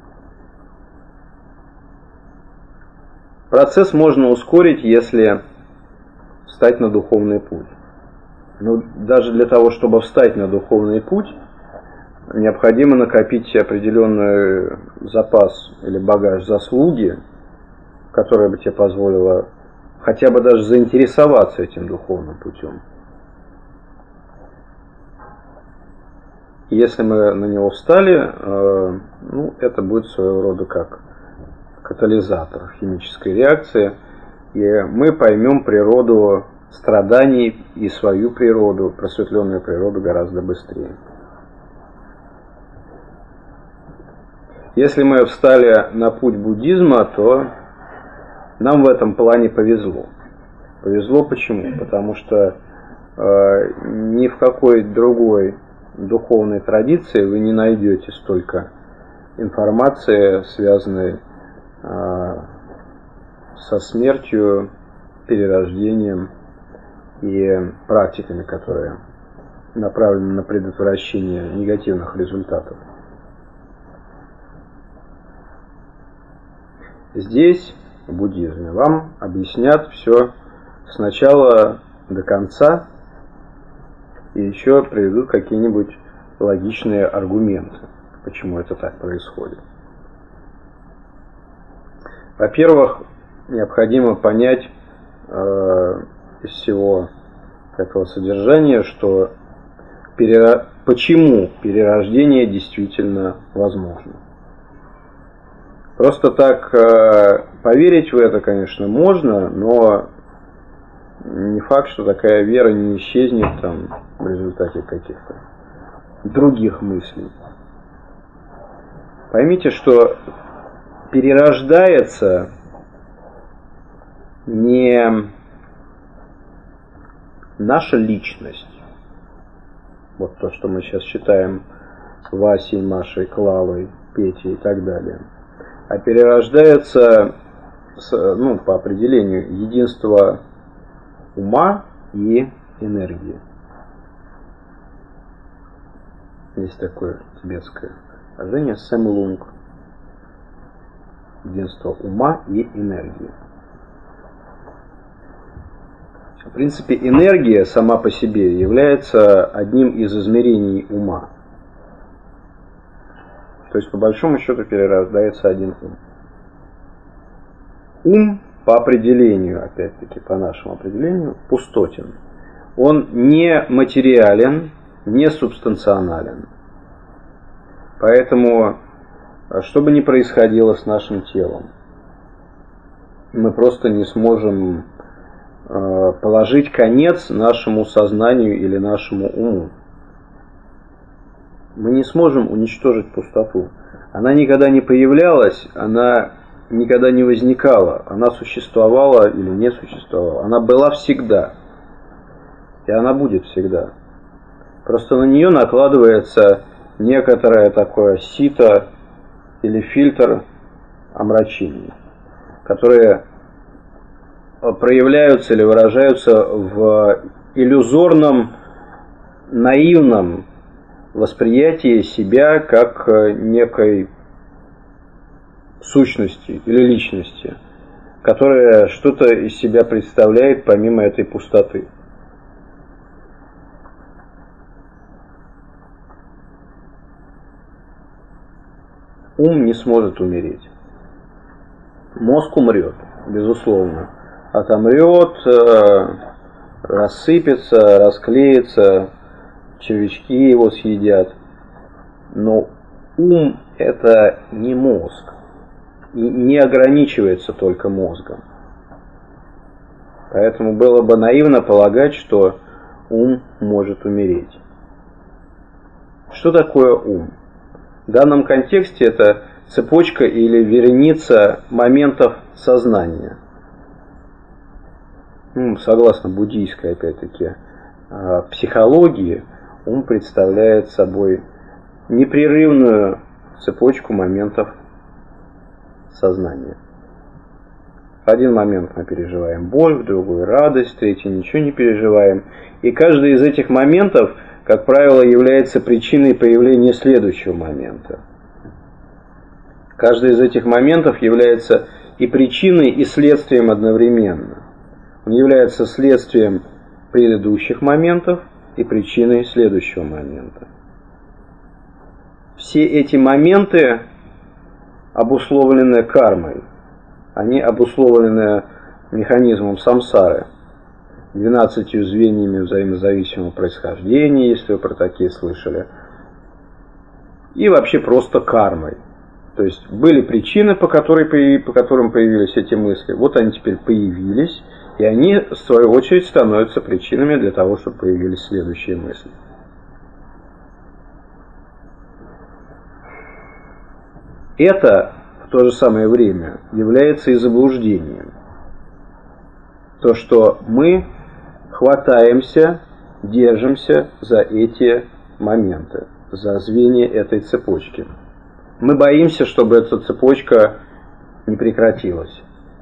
Процесс можно ускорить, если встать на духовный путь. Но даже для того, чтобы встать на духовный путь, необходимо накопить определенный запас или багаж заслуги, которая бы тебе позволила хотя бы даже заинтересоваться этим духовным путем. Если мы на него встали, ну, это будет своего рода как катализатор химической реакции, и мы поймем природу страданий и свою природу, просветленную природу, гораздо быстрее. Если мы встали на путь буддизма, то нам в этом плане повезло. Повезло почему? Потому что э, ни в какой другой духовной традиции вы не найдете столько информации, связанной э, со смертью, перерождением и практиками, которые направлены на предотвращение негативных результатов. Здесь, в буддизме, вам объяснят все сначала до конца и еще приведут какие-нибудь логичные аргументы, почему это так происходит. Во-первых, необходимо понять э, из всего этого содержания, что перера... почему перерождение действительно возможно. Просто так э, поверить в это, конечно, можно, но не факт, что такая вера не исчезнет там в результате каких-то других мыслей. Поймите, что перерождается не наша личность, вот то, что мы сейчас считаем Васей, Машей, Клавой, Петей и так далее, а перерождается, ну, по определению, единство ума и энергии. Есть такое тибетское выражение сэмлунг, единство ума и энергии. В принципе, энергия сама по себе является одним из измерений ума. То есть, по большому счету, перерождается один ум. Ум, по определению, опять-таки, по нашему определению, пустотен. Он не материален, не субстанционален. Поэтому, что бы ни происходило с нашим телом, мы просто не сможем положить конец нашему сознанию или нашему уму. Мы не сможем уничтожить пустоту. Она никогда не появлялась, она никогда не возникала. Она существовала или не существовала. Она была всегда. И она будет всегда. Просто на нее накладывается некоторое такое сито или фильтр омрачений, которые проявляются или выражаются в иллюзорном, наивном восприятии себя как некой сущности или личности, которая что-то из себя представляет помимо этой пустоты. ум не сможет умереть. Мозг умрет, безусловно. Отомрет, рассыпется, расклеится, червячки его съедят. Но ум – это не мозг. И не ограничивается только мозгом. Поэтому было бы наивно полагать, что ум может умереть. Что такое ум? В данном контексте это цепочка или вереница моментов сознания. Ну, согласно буддийской, опять-таки, психологии, ум представляет собой непрерывную цепочку моментов сознания. В один момент мы переживаем боль, в другой радость, в третий ничего не переживаем. И каждый из этих моментов, как правило, является причиной появления следующего момента. Каждый из этих моментов является и причиной, и следствием одновременно. Он является следствием предыдущих моментов и причиной следующего момента. Все эти моменты обусловлены кармой. Они обусловлены механизмом самсары, двенадцатью звеньями взаимозависимого происхождения, если вы про такие слышали, и вообще просто кармой. То есть были причины, по, которой, по которым появились эти мысли, вот они теперь появились, и они, в свою очередь, становятся причинами для того, чтобы появились следующие мысли. Это в то же самое время является и заблуждением. То, что мы хватаемся, держимся за эти моменты, за звенья этой цепочки. Мы боимся, чтобы эта цепочка не прекратилась.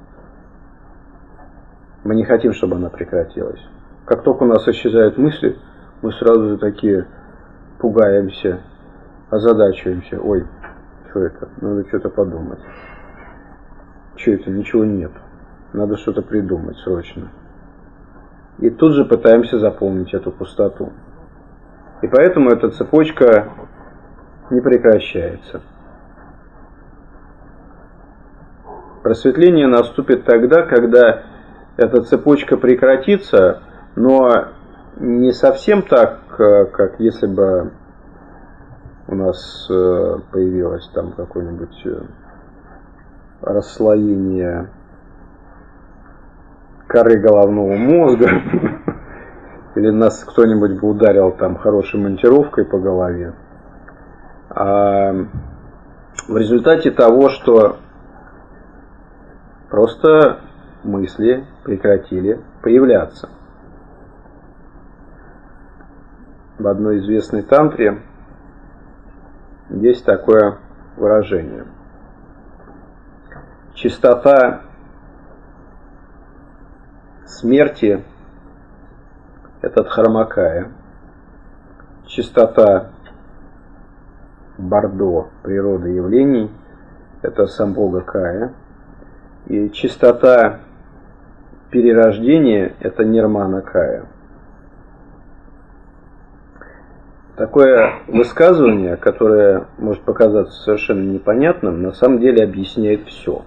Мы не хотим, чтобы она прекратилась. Как только у нас исчезают мысли, мы сразу же такие пугаемся, озадачиваемся. Ой, что это? Надо что-то подумать. Что это? Ничего нет. Надо что-то придумать срочно. И тут же пытаемся заполнить эту пустоту. И поэтому эта цепочка не прекращается. Просветление наступит тогда, когда эта цепочка прекратится, но не совсем так, как если бы у нас появилось там какое-нибудь расслоение коры головного мозга, или нас кто-нибудь бы ударил там хорошей монтировкой по голове. А в результате того, что просто мысли прекратили появляться. В одной известной тантре есть такое выражение. Чистота смерти – это дхармакая. Чистота бордо природы явлений – это самбхогакая. И чистота перерождения – это нирманакая. Такое высказывание, которое может показаться совершенно непонятным, на самом деле объясняет все.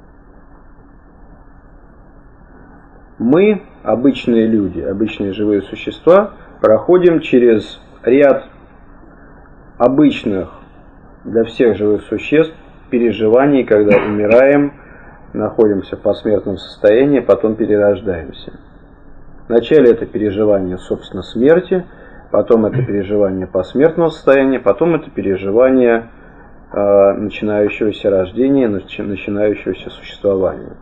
Мы, обычные люди, обычные живые существа, проходим через ряд обычных для всех живых существ переживаний, когда умираем, находимся в посмертном состоянии, потом перерождаемся. Вначале это переживание, собственно, смерти, потом это переживание посмертного состояния, потом это переживание э, начинающегося рождения, начинающегося существования.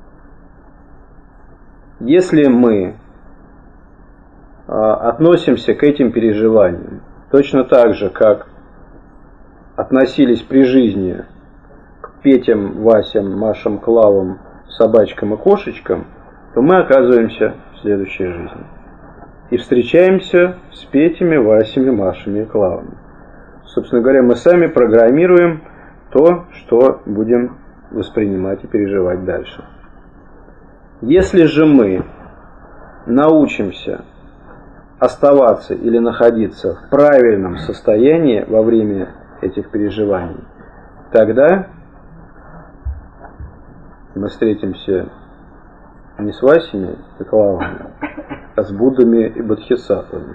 Если мы э, относимся к этим переживаниям точно так же, как относились при жизни к Петям, Васям, Машам, Клавам, собачкам и кошечкам, то мы оказываемся в следующей жизни. И встречаемся с Петями, Васями, Машами и Клавами. Собственно говоря, мы сами программируем то, что будем воспринимать и переживать дальше. Если же мы научимся оставаться или находиться в правильном состоянии во время этих переживаний, тогда мы встретимся не с Васями и Клавами, а с Буддами и Бодхисаттвами.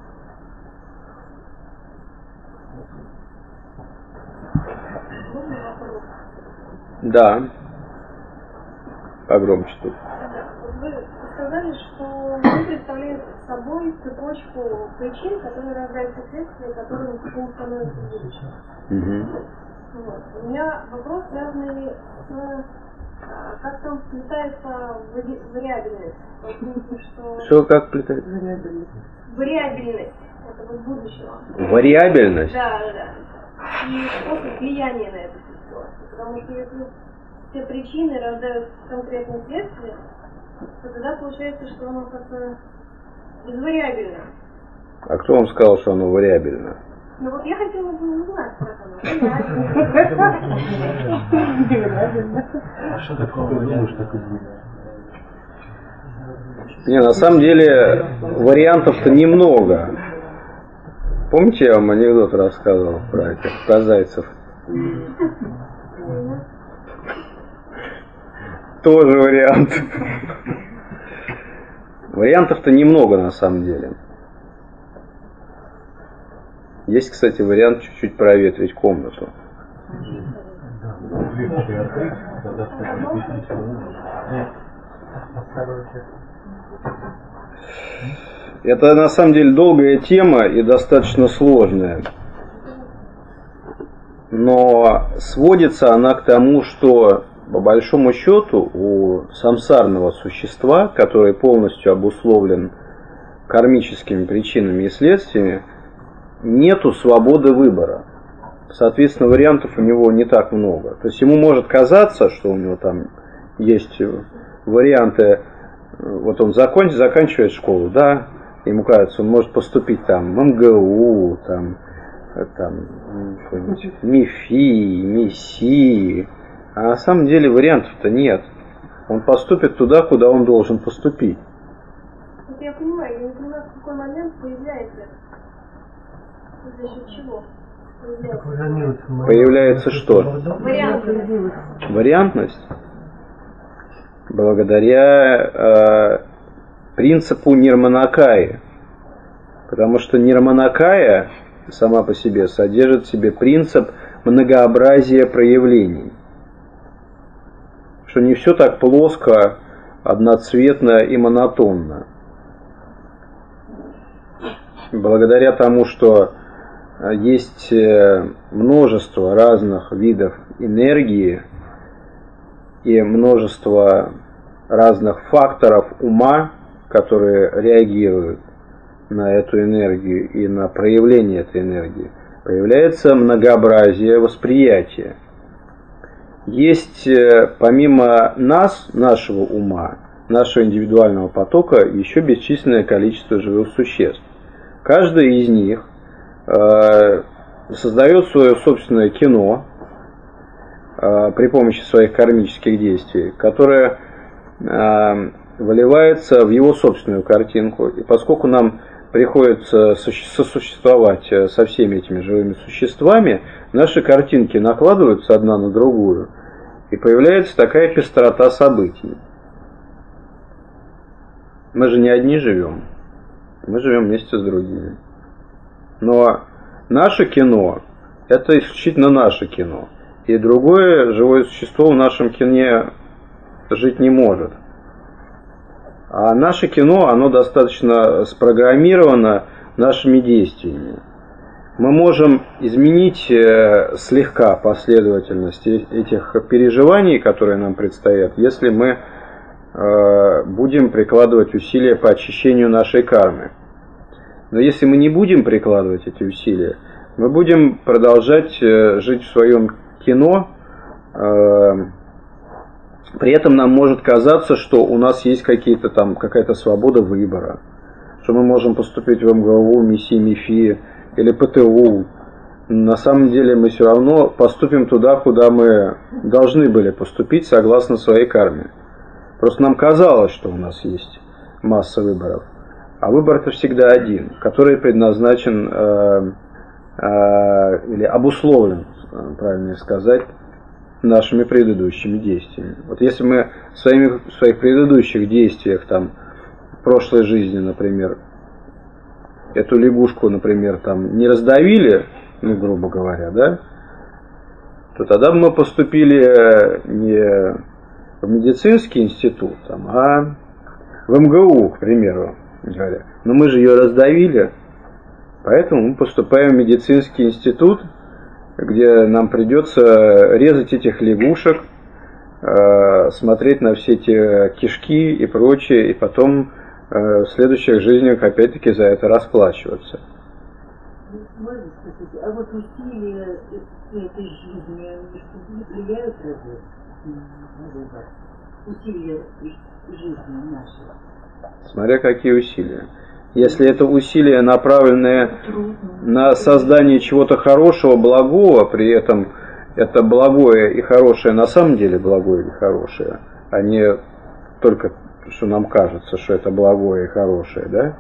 Да. Погромче тут. Вы сказали, что мы представляем собой цепочку причин, которые рождаются следствия, которые становятся в будущем. Угу. Вот. У меня вопрос, связанный с как там вплетается вариабельность. Что... что как вплетается? Вариабельность. Вариабельность. Это вот будущего. Вариабельность? Да, да, да. И способ влияния на эту ситуацию. Потому что если все причины рождают конкретные следствия, то тогда получается, что оно как-то безвариабельно. А кто вам сказал, что оно вариабельно? Ну вот я хотела бы узнать, как оно. А что такое думаешь, так и будет? Не, на самом деле вариантов-то немного. Помните, я вам анекдот рассказывал про этих, про зайцев? Тоже вариант. Вариантов-то немного на самом деле. Есть, кстати, вариант чуть-чуть проветрить комнату. Это на самом деле долгая тема и достаточно сложная. Но сводится она к тому, что по большому счету у самсарного существа, который полностью обусловлен кармическими причинами и следствиями, нету свободы выбора. Соответственно, вариантов у него не так много. То есть ему может казаться, что у него там есть варианты. Вот он закон, заканчивает школу, да, ему кажется, он может поступить там в эм гэ у, там, там МИФИ, МИСИ. А на самом деле вариантов-то нет. Он поступит туда, куда он должен поступить. Вот я понимаю, я не понимаю, в какой момент появляется. За счет чего? Появляется, появляется что? Вариантность. Вариантность? Благодаря э, принципу нирманакаи. Потому что нирманакая сама по себе содержит в себе принцип многообразия проявлений. Что не все так плоско, одноцветно и монотонно. Благодаря тому, что есть множество разных видов энергии и множество разных факторов ума, которые реагируют на эту энергию и на проявление этой энергии, появляется многообразие восприятия. Есть помимо нас, нашего ума, нашего индивидуального потока, еще бесчисленное количество живых существ. Каждый из них э, создает свое собственное кино э, при помощи своих кармических действий, которое э, выливается в его собственную картинку. И поскольку нам приходится сосуществовать со всеми этими живыми существами, наши картинки накладываются одна на другую, и появляется такая пестрота событий. Мы же не одни живем, мы живем вместе с другими. Но наше кино – это исключительно наше кино, и другое живое существо в нашем кине жить не может. А наше кино, оно достаточно спрограммировано нашими действиями. Мы можем изменить слегка последовательность этих переживаний, которые нам предстоят, если мы будем прикладывать усилия по очищению нашей кармы. Но если мы не будем прикладывать эти усилия, мы будем продолжать жить в своем кино. При этом нам может казаться, что у нас есть какие-то там, какая-то свобода выбора, что мы можем поступить в эм гэ у, МИСИ, МИФИ или пэ тэ у. На самом деле мы все равно поступим туда, куда мы должны были поступить согласно своей карме. Просто нам казалось, что у нас есть масса выборов. А выбор-то всегда один, который предназначен э, э, или обусловлен правильнее сказать, нашими предыдущими действиями. Вот если мы в, своими, в своих предыдущих действиях, там, в прошлой жизни, например, эту лягушку, например, там, не раздавили, ну, грубо говоря, да, то тогда бы мы поступили не в медицинский институт, там, а в эм гэ у, к примеру, говоря. Но мы же ее раздавили, поэтому мы поступаем в медицинский институт, где нам придется резать этих лягушек, смотреть на все эти кишки и прочее, и потом в следующих жизнях опять-таки за это расплачиваться. Можно спросить, а вот усилия этой жизни не влияют разве на выбор? Усилия жизни нашей? Смотря какие усилия. Если это усилия, направленные на создание чего-то хорошего, благого, при этом это благое и хорошее на самом деле благое или хорошее, а не только, что нам кажется, что это благое и хорошее, да,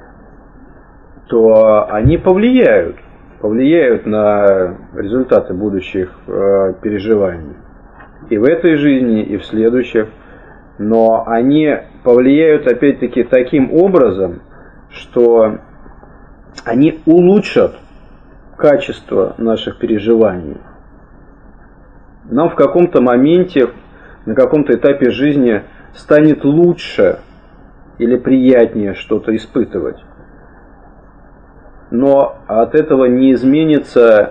то они повлияют, повлияют на результаты будущих э, переживаний. И в этой жизни, и в следующих. Но они повлияют опять-таки таким образом, что они улучшат качество наших переживаний. Нам в каком-то моменте, на каком-то этапе жизни станет лучше или приятнее что-то испытывать. Но от этого не изменится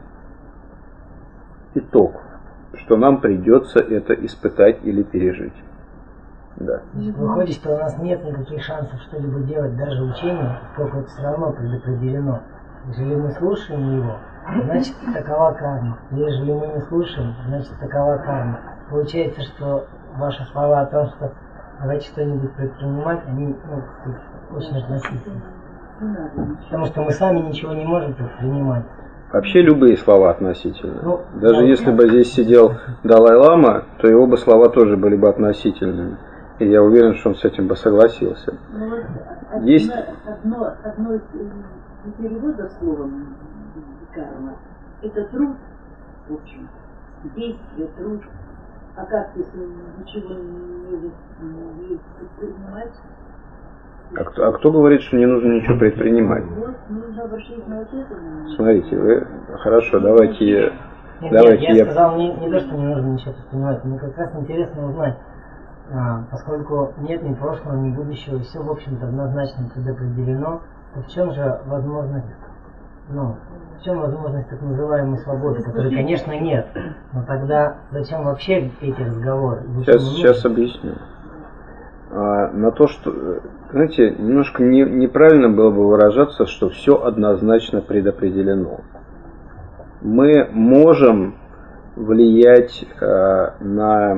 итог, что нам придется это испытать или пережить. Да. Выходит, что у нас нет никаких шансов что-либо делать, даже учение, поскольку это все равно предопределено. Если мы слушаем его, значит такова карма. Если мы не слушаем, значит такова карма. Получается, что ваши слова о том, что давайте что-нибудь предпринимать, они ну, очень относительны. Потому что мы сами ничего не можем предпринимать. Вообще любые слова относительны. Ну, Даже да, если бы здесь сидел Далай-лама, то его бы слова тоже были бы относительными. И я уверен, что он с этим бы согласился. Ну, вот одно, Есть... одно, одно из переводов словом карма – это труд, в общем, действие, труд. А как, если ничего не, не, не предпринимать? А кто, а кто говорит, что не нужно ничего предпринимать? Вот, нужно обращать на вот это. Смотрите, вы... Хорошо, давайте... Нет, давайте я, я сказал не, не то, что не нужно ничего предпринимать, мне как раз интересно узнать, а, поскольку нет ни прошлого, ни будущего, все, в общем-то, однозначно предопределено, то в чем же возможность, ну, в чем возможность так называемой свободы, которой, конечно, нет. Но тогда зачем вообще эти разговоры? Сейчас, сейчас объясню. А, на то, что, знаете, немножко не, неправильно было бы выражаться, что все однозначно предопределено. Мы можем влиять а, на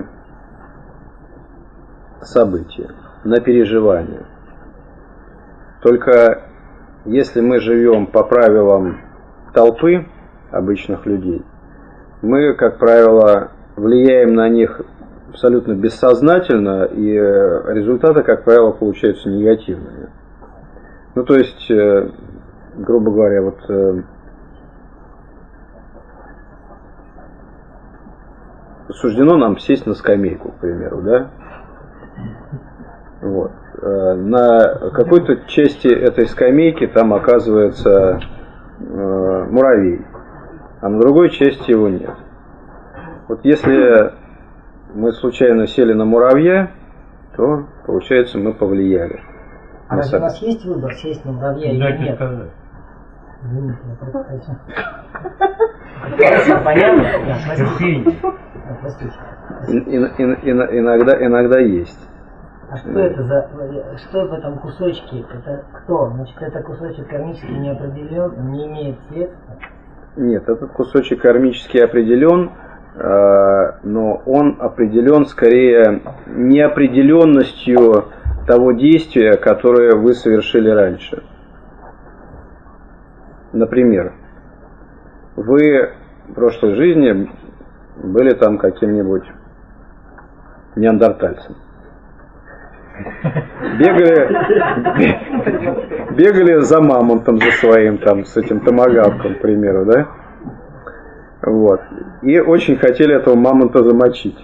события, на переживания. Только если мы живем по правилам толпы обычных людей, мы, как правило, влияем на них абсолютно бессознательно, и результаты, как правило, получаются негативными. Ну, то есть, грубо говоря, вот суждено нам сесть на скамейку, к примеру, да? Вот. На какой-то части этой скамейки там оказывается муравей, а на другой части его нет. Вот если мы случайно сели на муравья, то, получается, мы повлияли. А разве у нас есть выбор сесть на муравья или нет? Извините, я просто хочу. Понятно? Простите. Иногда, иногда есть. А что это за, что в этом кусочке? Это кто? Значит, это кусочек кармически не определен, не имеет следствия? Нет, этот кусочек кармически определен, но он определен скорее неопределенностью того действия, которое вы совершили раньше. Например, вы в прошлой жизни были там каким-нибудь неандертальцем. Бегали, бегали за мамонтом, за своим, там, с этим томагавком, к примеру, да? Вот. И очень хотели этого мамонта замочить.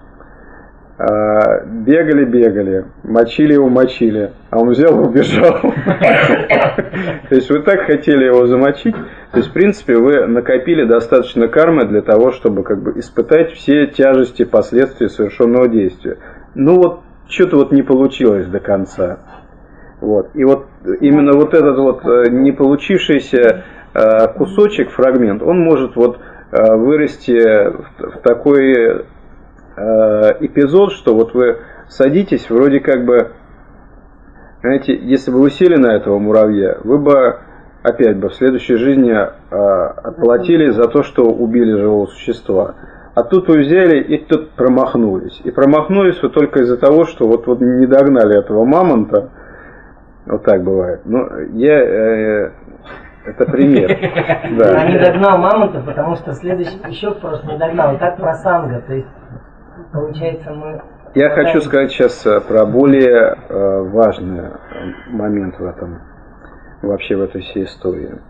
Бегали, бегали, мочили его, мочили, а он взял и убежал. То есть вы так хотели его замочить, то есть в принципе вы накопили достаточно кармы для того, чтобы как бы испытать все тяжести последствий совершенного действия. Ну вот что-то вот не получилось до конца. Вот. И вот именно вот этот вот не получившийся кусочек, фрагмент, он может вот вырасти в такой эпизод, что вот вы садитесь, вроде как бы, знаете, если бы вы сели на этого муравья, вы бы опять бы в следующей жизни отплатили за то, что убили живого существа. А тут вы взяли и тут промахнулись. И промахнулись вы только из-за того, что вот, вот не догнали этого мамонта. Вот так бывает. Но я... Э, это пример. Да. А не догнал мамонта, потому что следующий еще просто не догнал. И так про санга. То есть, получается, мы... Я хочу сказать сейчас про более э, важный момент в этом, вообще в этой всей истории.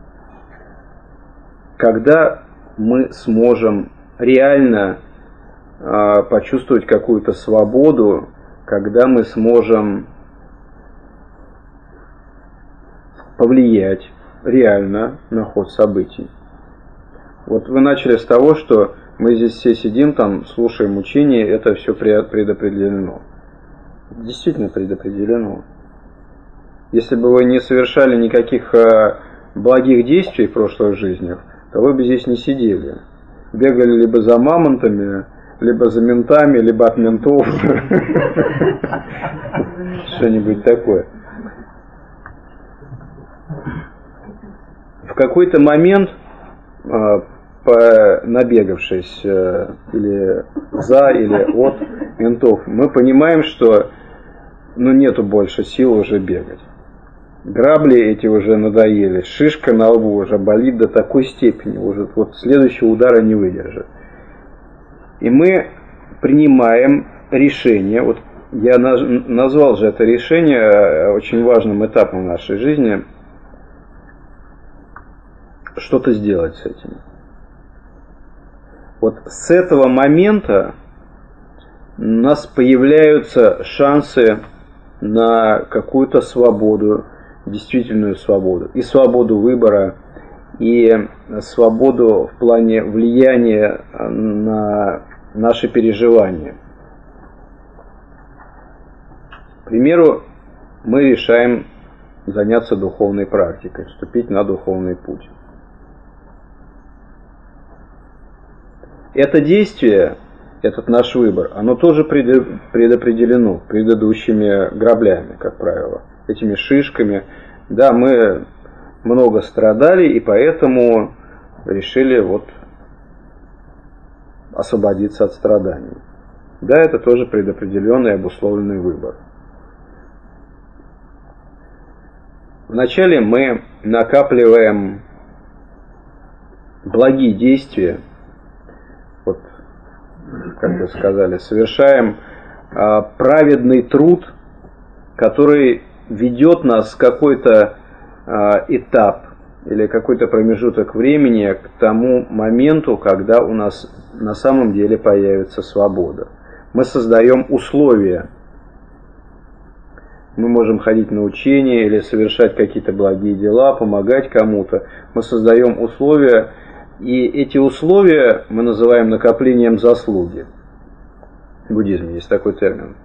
Когда мы сможем реально э, почувствовать какую-то свободу, когда мы сможем повлиять реально на ход событий. Вот вы начали с того, что мы здесь все сидим, там, слушаем учение, это все предопределено. Действительно предопределено. Если бы вы не совершали никаких э, благих действий в прошлых жизнях, то вы бы здесь не сидели. Бегали либо за мамонтами, либо за ментами, либо от ментов. Что-нибудь такое. В какой-то момент, набегавшись или за, или от ментов, мы понимаем, что ну, нету больше сил уже бегать. Грабли эти уже надоели, шишка на лбу уже болит до такой степени, уже вот следующего удара не выдержит. И мы принимаем решение, вот я назвал же это решение очень важным этапом в нашей жизни, что-то сделать с этим. Вот с этого момента у нас появляются шансы на какую-то свободу, действительную свободу, и свободу выбора, и свободу в плане влияния на наши переживания. К примеру, мы решаем заняться духовной практикой, вступить на духовный путь. Это действие, этот наш выбор, оно тоже предопределено предыдущими граблями, как правило, этими шишками. Да, мы много страдали, и поэтому решили вот освободиться от страданий. Да, это тоже предопределенный и обусловленный выбор. Вначале мы накапливаем благие действия, вот, как вы сказали, совершаем а, праведный труд, который ведет нас в какой-то а, этап или какой-то промежуток времени к тому моменту, когда у нас на самом деле появится свобода. Мы создаем условия. Мы можем ходить на учения или совершать какие-то благие дела, помогать кому-то. Мы создаем условия, и эти условия мы называем накоплением заслуги. В буддизме есть такой термин.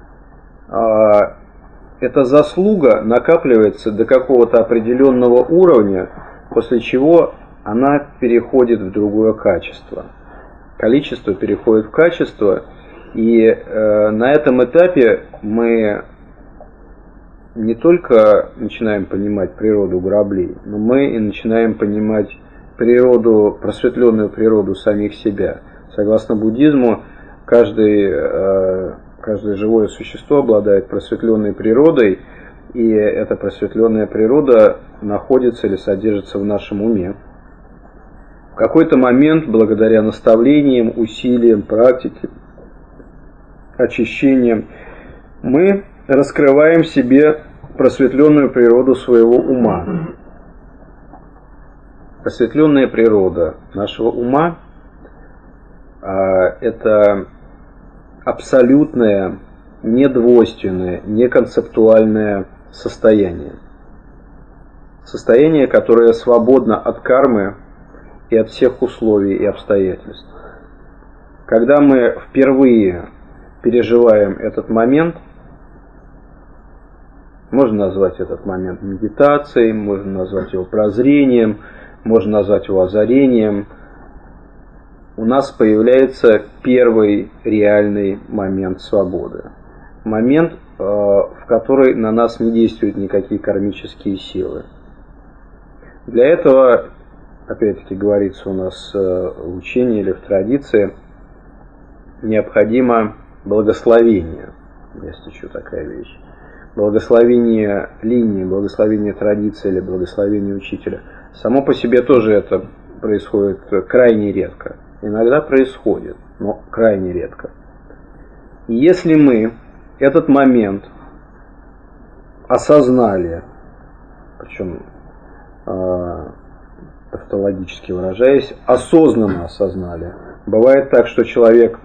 Эта заслуга накапливается до какого-то определенного уровня, после чего она переходит в другое качество. Количество переходит в качество, и на этом этапе мы не только начинаем понимать природу граблей, но мы и начинаем понимать природу, просветленную природу самих себя. Согласно буддизму, каждый, каждое живое существо обладает просветленной природой, и эта просветленная природа находится или содержится в нашем уме. В какой-то момент, благодаря наставлениям, усилиям, практике, очищениям, мы раскрываем в себе просветленную природу своего ума. просветленная природа нашего ума – это абсолютное, недвойственное, неконцептуальное состояние. Состояние, которое свободно от кармы и от всех условий и обстоятельств. Когда мы впервые переживаем этот момент, можно назвать этот момент медитацией, можно назвать его прозрением, можно назвать его озарением, у нас появляется первый реальный момент свободы. Момент, в который на нас не действуют никакие кармические силы. Для этого, опять-таки, говорится у нас в учении или в традиции, необходимо благословение. Есть еще такая вещь. Благословение линии, благословение традиции или благословение учителя. Само по себе тоже это происходит крайне редко. Иногда происходит, но крайне редко. И если мы этот момент осознали, причем э, тавтологически выражаясь, осознанно осознали. Бывает так, что человек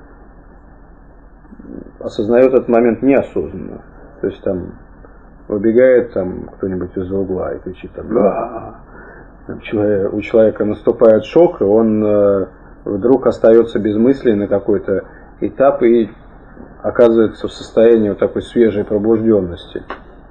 осознает этот момент неосознанно. То есть там выбегает там кто-нибудь из-за угла и кричит там «Га!». У человека наступает шок, и он э, вдруг остается без мыслей на какой-то этап и оказывается в состоянии вот такой свежей пробужденности.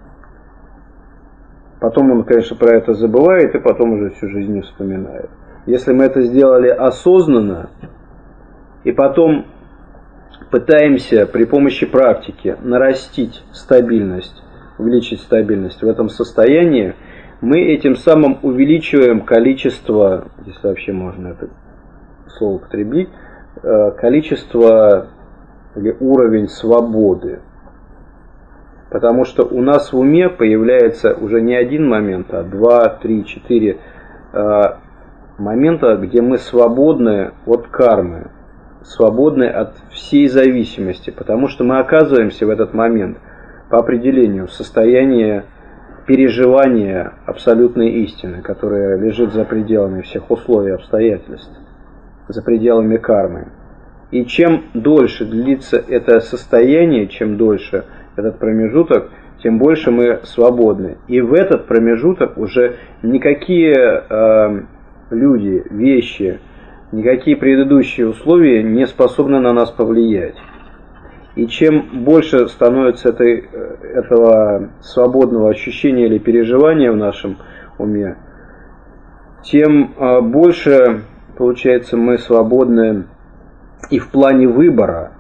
Потом он, конечно, про это забывает и потом уже всю жизнь не вспоминает. Если мы это сделали осознанно и потом пытаемся при помощи практики нарастить стабильность, увеличить стабильность в этом состоянии, мы этим самым увеличиваем количество, если вообще можно это слово употребить, количество или уровень свободы. Потому что у нас в уме появляется уже не один момент, а два, три, четыре момента, где мы свободны от кармы, свободны от всей зависимости, потому что мы оказываемся в этот момент по определению в состоянии переживания абсолютной истины, которая лежит за пределами всех условий и обстоятельств, за пределами кармы. И чем дольше длится это состояние, чем дольше этот промежуток, тем больше мы свободны. И в этот промежуток уже никакие э, люди, вещи, никакие предыдущие условия не способны на нас повлиять. И чем больше становится этой, этого свободного ощущения или переживания в нашем уме, тем больше, получается, мы свободны и в плане выбора.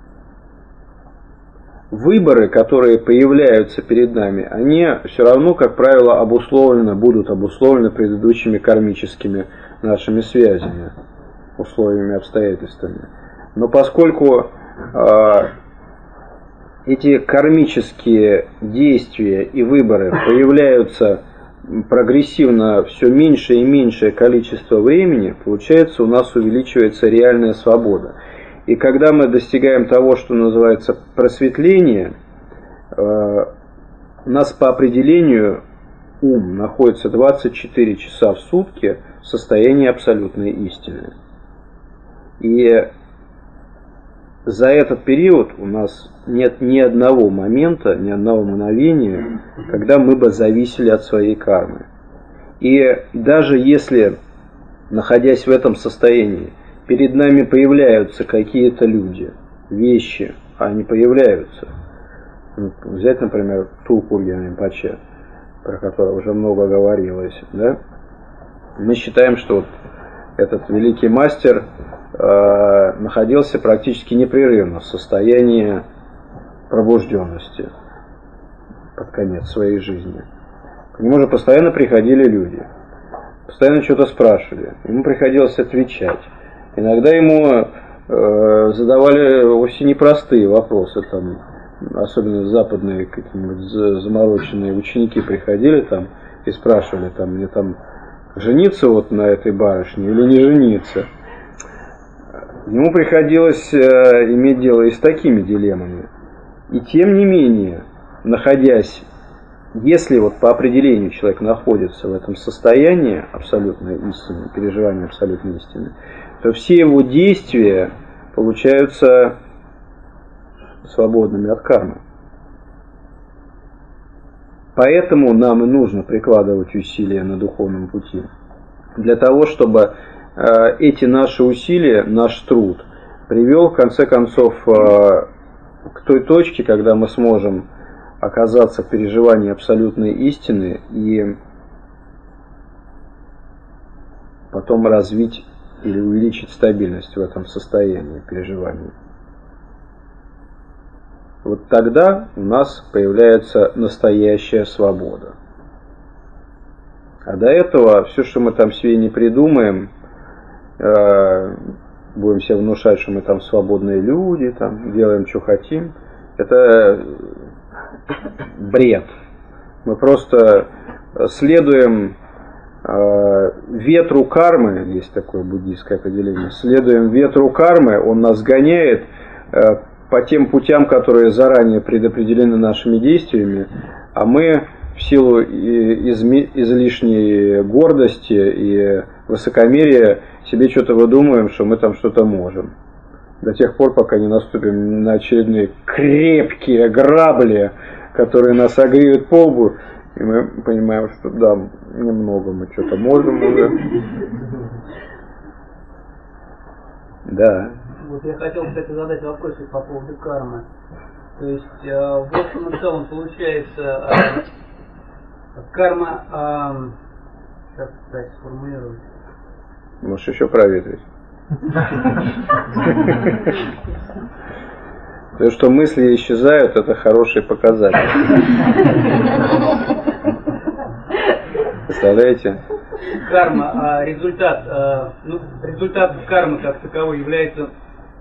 Выборы, которые появляются перед нами, они все равно, как правило, обусловлены, будут обусловлены предыдущими кармическими нашими связями, условиями, обстоятельствами. Но поскольку э, эти кармические действия и выборы появляются прогрессивно все меньше и меньшее количество времени, получается, у нас увеличивается реальная свобода. И когда мы достигаем того, что называется просветление, э, у нас по определению ум находится двадцать четыре часа в сутки в состоянии абсолютной истины. И за этот период у нас нет ни одного момента, ни одного мгновения, когда мы бы зависели от своей кармы. И даже если, находясь в этом состоянии, перед нами появляются какие-то люди, вещи, а они появляются. Взять, например, Тулку Римпоче, про которого уже много говорилось, да? Мы считаем, что вот этот великий мастер э, находился практически непрерывно в состоянии пробужденности под конец своей жизни. К нему же постоянно приходили люди, постоянно что-то спрашивали, ему приходилось отвечать. Иногда ему э, задавали вовсе непростые вопросы, там, особенно западные какие-нибудь замороченные ученики приходили там и спрашивали, там, мне там жениться вот на этой барышне или не жениться. Ему приходилось э, иметь дело и с такими дилеммами. И тем не менее, находясь если вот по определению человек находится в этом состоянии абсолютной истины, переживания абсолютной истины, то все его действия получаются свободными от кармы. Поэтому нам и нужно прикладывать усилия на духовном пути. Для того, чтобы э, эти наши усилия, наш труд, привел в конце концов э, к той точке, когда мы сможем оказаться в переживании абсолютной истины и потом развить или увеличить стабильность в этом состоянии переживания. Вот тогда у нас появляется настоящая свобода. А до этого все, что мы там себе не придумаем, э, будем себе внушать, что мы там свободные люди, там, делаем, что хотим, это бред. Мы просто следуем э, ветру кармы, есть такое буддийское определение, следуем ветру кармы, он нас гоняет э, по тем путям, которые заранее предопределены нашими действиями, а мы в силу излишней гордости и высокомерия себе что-то выдумываем, что мы там что-то можем. До тех пор, пока не наступим на очередные крепкие грабли, которые нас огреют по лбу, и мы понимаем, что да, немного мы что-то можем уже. Да. Вот я хотел, кстати, задать вопрос по поводу кармы. То есть, э, в общем и целом получается, э, карма, э, как кстати, сформулировать? Можешь еще проветрить. То, что мысли исчезают, это хороший показатель. Представляете? Карма, а результат, а, ну, результат кармы как таковой является...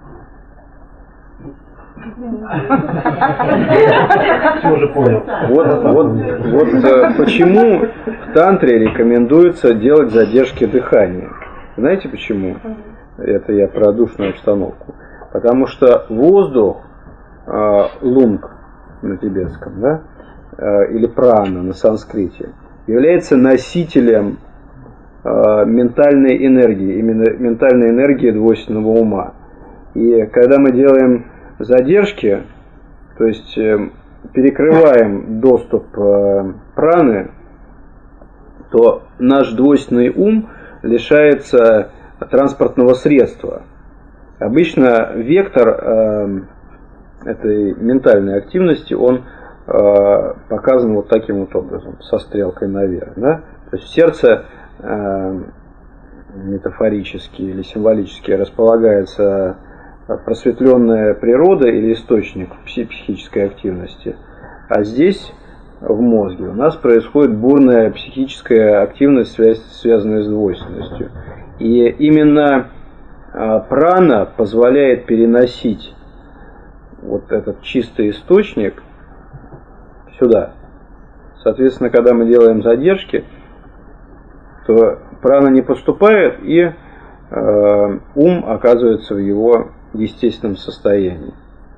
Все уже понял. Вот, вот, вот почему в тантре рекомендуется делать задержки дыхания. Знаете почему? Это я про душную обстановку. Потому что воздух, э, лунг на тибетском, да, э, или прана на санскрите, является носителем э, ментальной энергии, именно ментальной энергии двойственного ума. И когда мы делаем задержки, то есть э, перекрываем доступ э, праны, то наш двойственный ум лишается транспортного средства. Обычно вектор э, этой ментальной активности, он э, показан вот таким вот образом, со стрелкой наверх. Да? То есть в сердце э, метафорически или символически располагается просветленная природа или источник психической активности. А здесь, в мозге, у нас происходит бурная психическая активность, связанная с двойственностью. И именно прана позволяет переносить вот этот чистый источник сюда. Соответственно, когда мы делаем задержки, то прана не поступает, и э, ум оказывается в его естественном состоянии.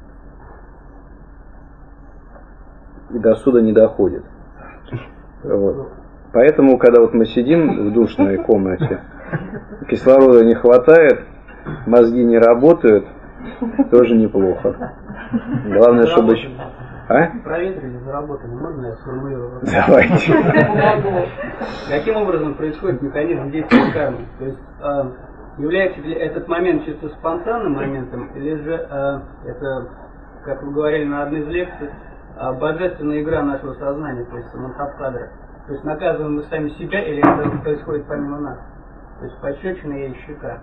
И до суда не доходит. Вот. Поэтому, когда вот мы сидим в душной комнате, кислорода не хватает, мозги не работают, тоже неплохо. Главное, чтобы... А? Проветрили, заработали. Можно я сформулирую? Давайте. Каким образом происходит механизм действия кармы? То есть, является ли этот момент чисто спонтанным моментом, или же это, как вы говорили на одной из лекций, божественная игра нашего сознания, то есть самантапхадра? То есть наказываем мы сами себя, или это происходит помимо нас? То есть пощечина и щека.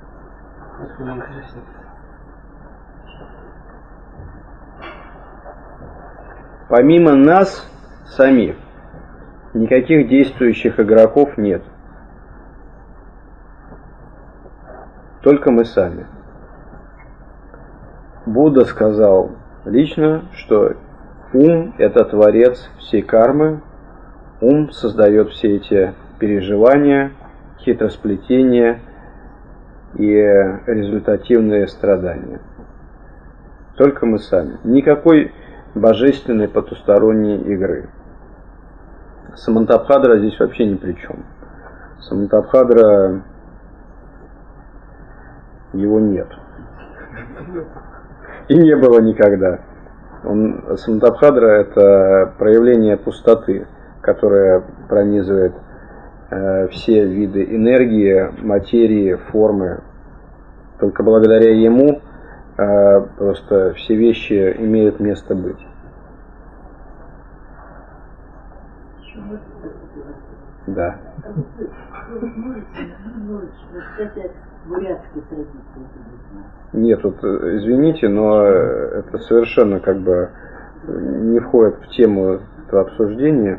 Помимо нас самих никаких действующих игроков нет. Только мы сами. Будда сказал лично, что ум – это творец всей кармы, ум создает все эти переживания, хитросплетения и результативные страдания. Только мы сами. Никакой божественной потусторонней игры. Самантабхадра здесь вообще ни при чем. Самантабхадра, его нет. И не было никогда. Он, Самантабхадра — это проявление пустоты, которая пронизывает э, все виды энергии, материи, формы. Только благодаря ему э, просто все вещи имеют место быть. Да. А вот вы можете немножечко рассказать бурятские традиции? Нет, вот извините, но это совершенно как бы не входит в тему этого обсуждения.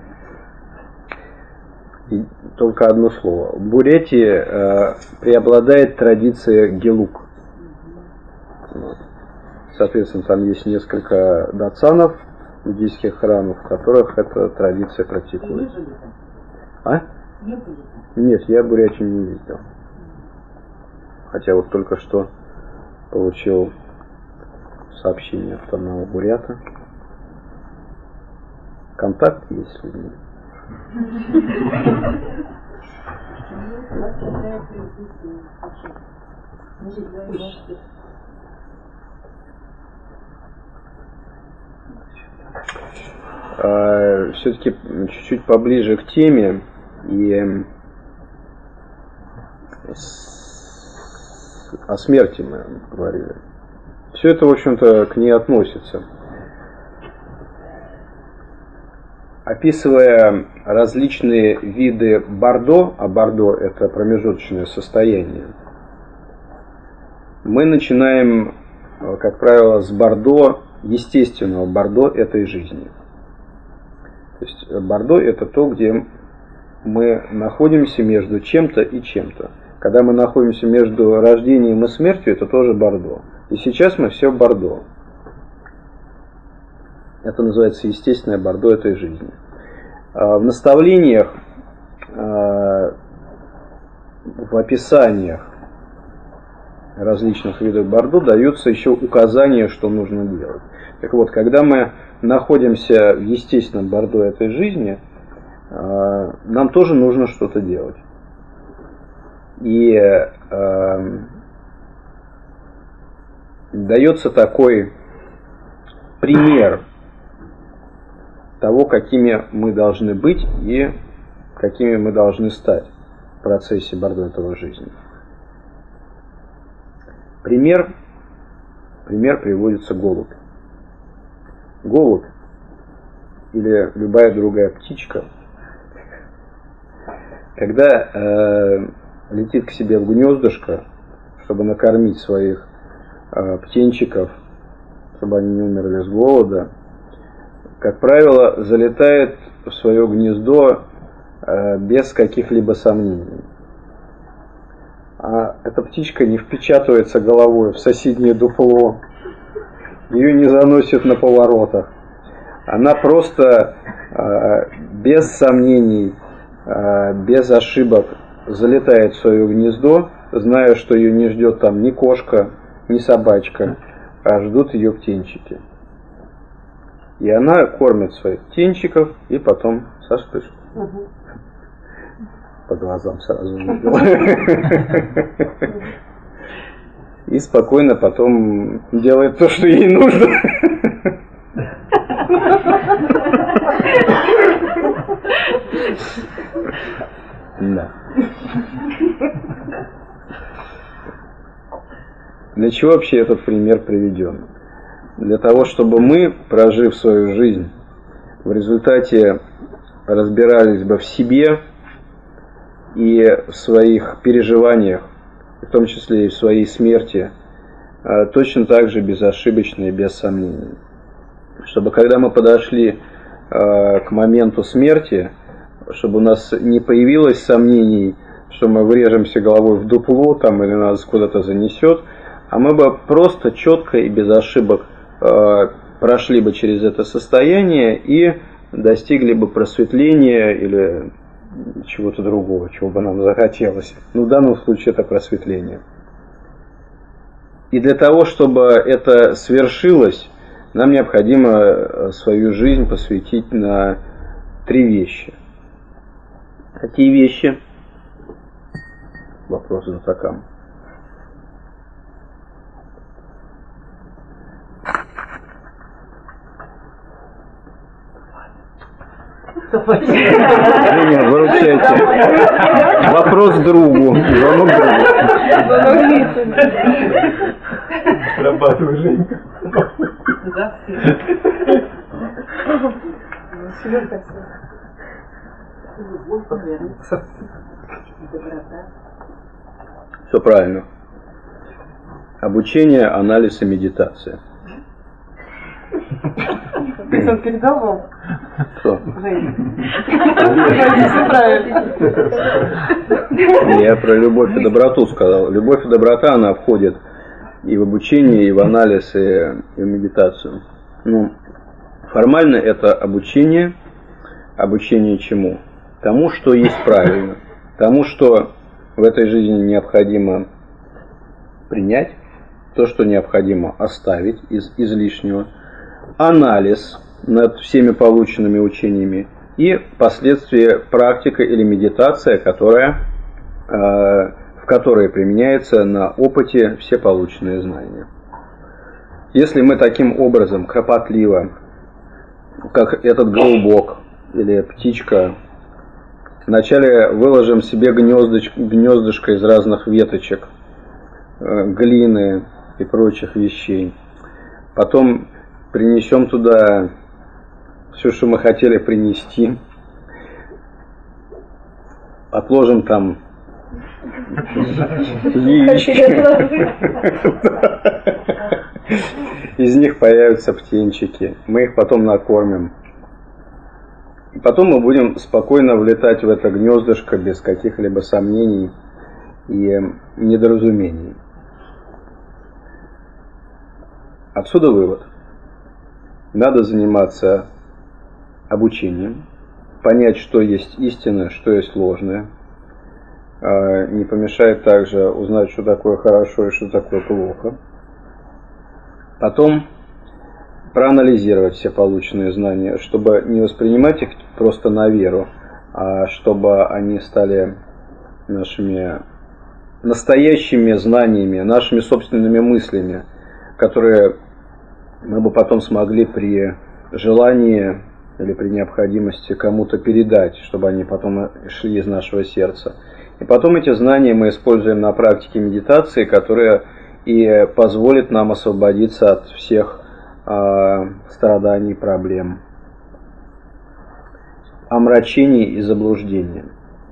И только одно слово. В Бурятии э, преобладает традиция гелук. Вот. Соответственно, там есть несколько датсанов, буддийских храмов, в которых эта традиция практикуется. А? Нет, я Бурятию не видел. Хотя вот только что получил сообщение от одного бурята. Контакт есть с людьми. Все-таки чуть-чуть поближе к теме и о смерти мы говорили. Все это, в общем-то, к ней относится. Описывая различные виды бардо, а бардо — это промежуточное состояние, мы начинаем, как правило, с бардо, естественного бардо этой жизни. То есть бардо — это то, где мы находимся между чем-то и чем-то. Когда мы находимся между рождением и смертью, это тоже бардо. И сейчас мы все в бардо. Это называется естественное бардо этой жизни. В наставлениях, в описаниях различных видов бардо даются еще указания, что нужно делать. Так вот, когда мы находимся в естественном бардо этой жизни, нам тоже нужно что-то делать. И э, дается такой пример того, какими мы должны быть и какими мы должны стать в процессе бардо этого жизни. Пример, пример приводится голубь. Голубь или любая другая птичка, когда э, летит к себе в гнездышко, чтобы накормить своих э, птенчиков, чтобы они не умерли с голода, как правило, залетает в свое гнездо э, без каких-либо сомнений. А эта птичка не впечатывается головой в соседнее дупло, ее не заносит на поворотах. Она просто э, без сомнений, э, без ошибок залетает в свое гнездо, зная, что ее не ждет там ни кошка, ни собачка, а ждут ее птенчики. И она кормит своих птенчиков, и потом, Саша, ты что? Угу. По глазам сразу увидел. И спокойно потом делает то, что ей нужно. Да. Для чего вообще этот пример приведен? Для того, чтобы мы, прожив свою жизнь, в результате разбирались бы в себе и в своих переживаниях, в том числе и в своей смерти, точно так же безошибочно и без сомнений. Чтобы когда мы подошли к моменту смерти, чтобы у нас не появилось сомнений, что мы врежемся головой в дупло там, или нас куда-то занесет, а мы бы просто четко и без ошибок э, прошли бы через это состояние и достигли бы просветления или чего-то другого, чего бы нам захотелось. Ну, в данном случае это просветление. И для того, чтобы это свершилось, нам необходимо свою жизнь посвятить на три вещи. Какие вещи? Вопрос знатокам. Не, выручайте. Вопрос другу. Звонок другу. Срабатывай, Женька. Все правильно. Обучение, анализ и медитация. Он передал вам? Что? Все правильно. Я про любовь и доброту сказал. Любовь и доброта, она входит и в обучение, и в анализ, и, и в медитацию. Ну, формально это обучение. Обучение чему? Тому, что есть правильно. Тому, что в этой жизни необходимо принять. То, что необходимо оставить из излишнего. Анализ над всеми полученными учениями. И впоследствии практика или медитация, которая, э, в которой применяется на опыте все полученные знания. Если мы таким образом кропотливо, как этот голубок или птичка, вначале выложим себе гнездочко, гнездышко из разных веточек, э, глины и прочих вещей, потом принесем туда все, что мы хотели принести, отложим там яички, из них появятся птенчики, мы их потом накормим. И потом мы будем спокойно влетать в это гнездышко без каких-либо сомнений и недоразумений. Отсюда вывод. Надо заниматься обучением, понять, что есть истина, что есть ложное. Не помешает также узнать, что такое хорошо и что такое плохо. Потом проанализировать все полученные знания, чтобы не воспринимать их просто на веру, а чтобы они стали нашими настоящими знаниями, нашими собственными мыслями, которые мы бы потом смогли при желании или при необходимости кому-то передать, чтобы они потом шли из нашего сердца. И потом эти знания мы используем на практике медитации, которая и позволит нам освободиться от всех э, страданий, проблем, омрачений и заблуждений.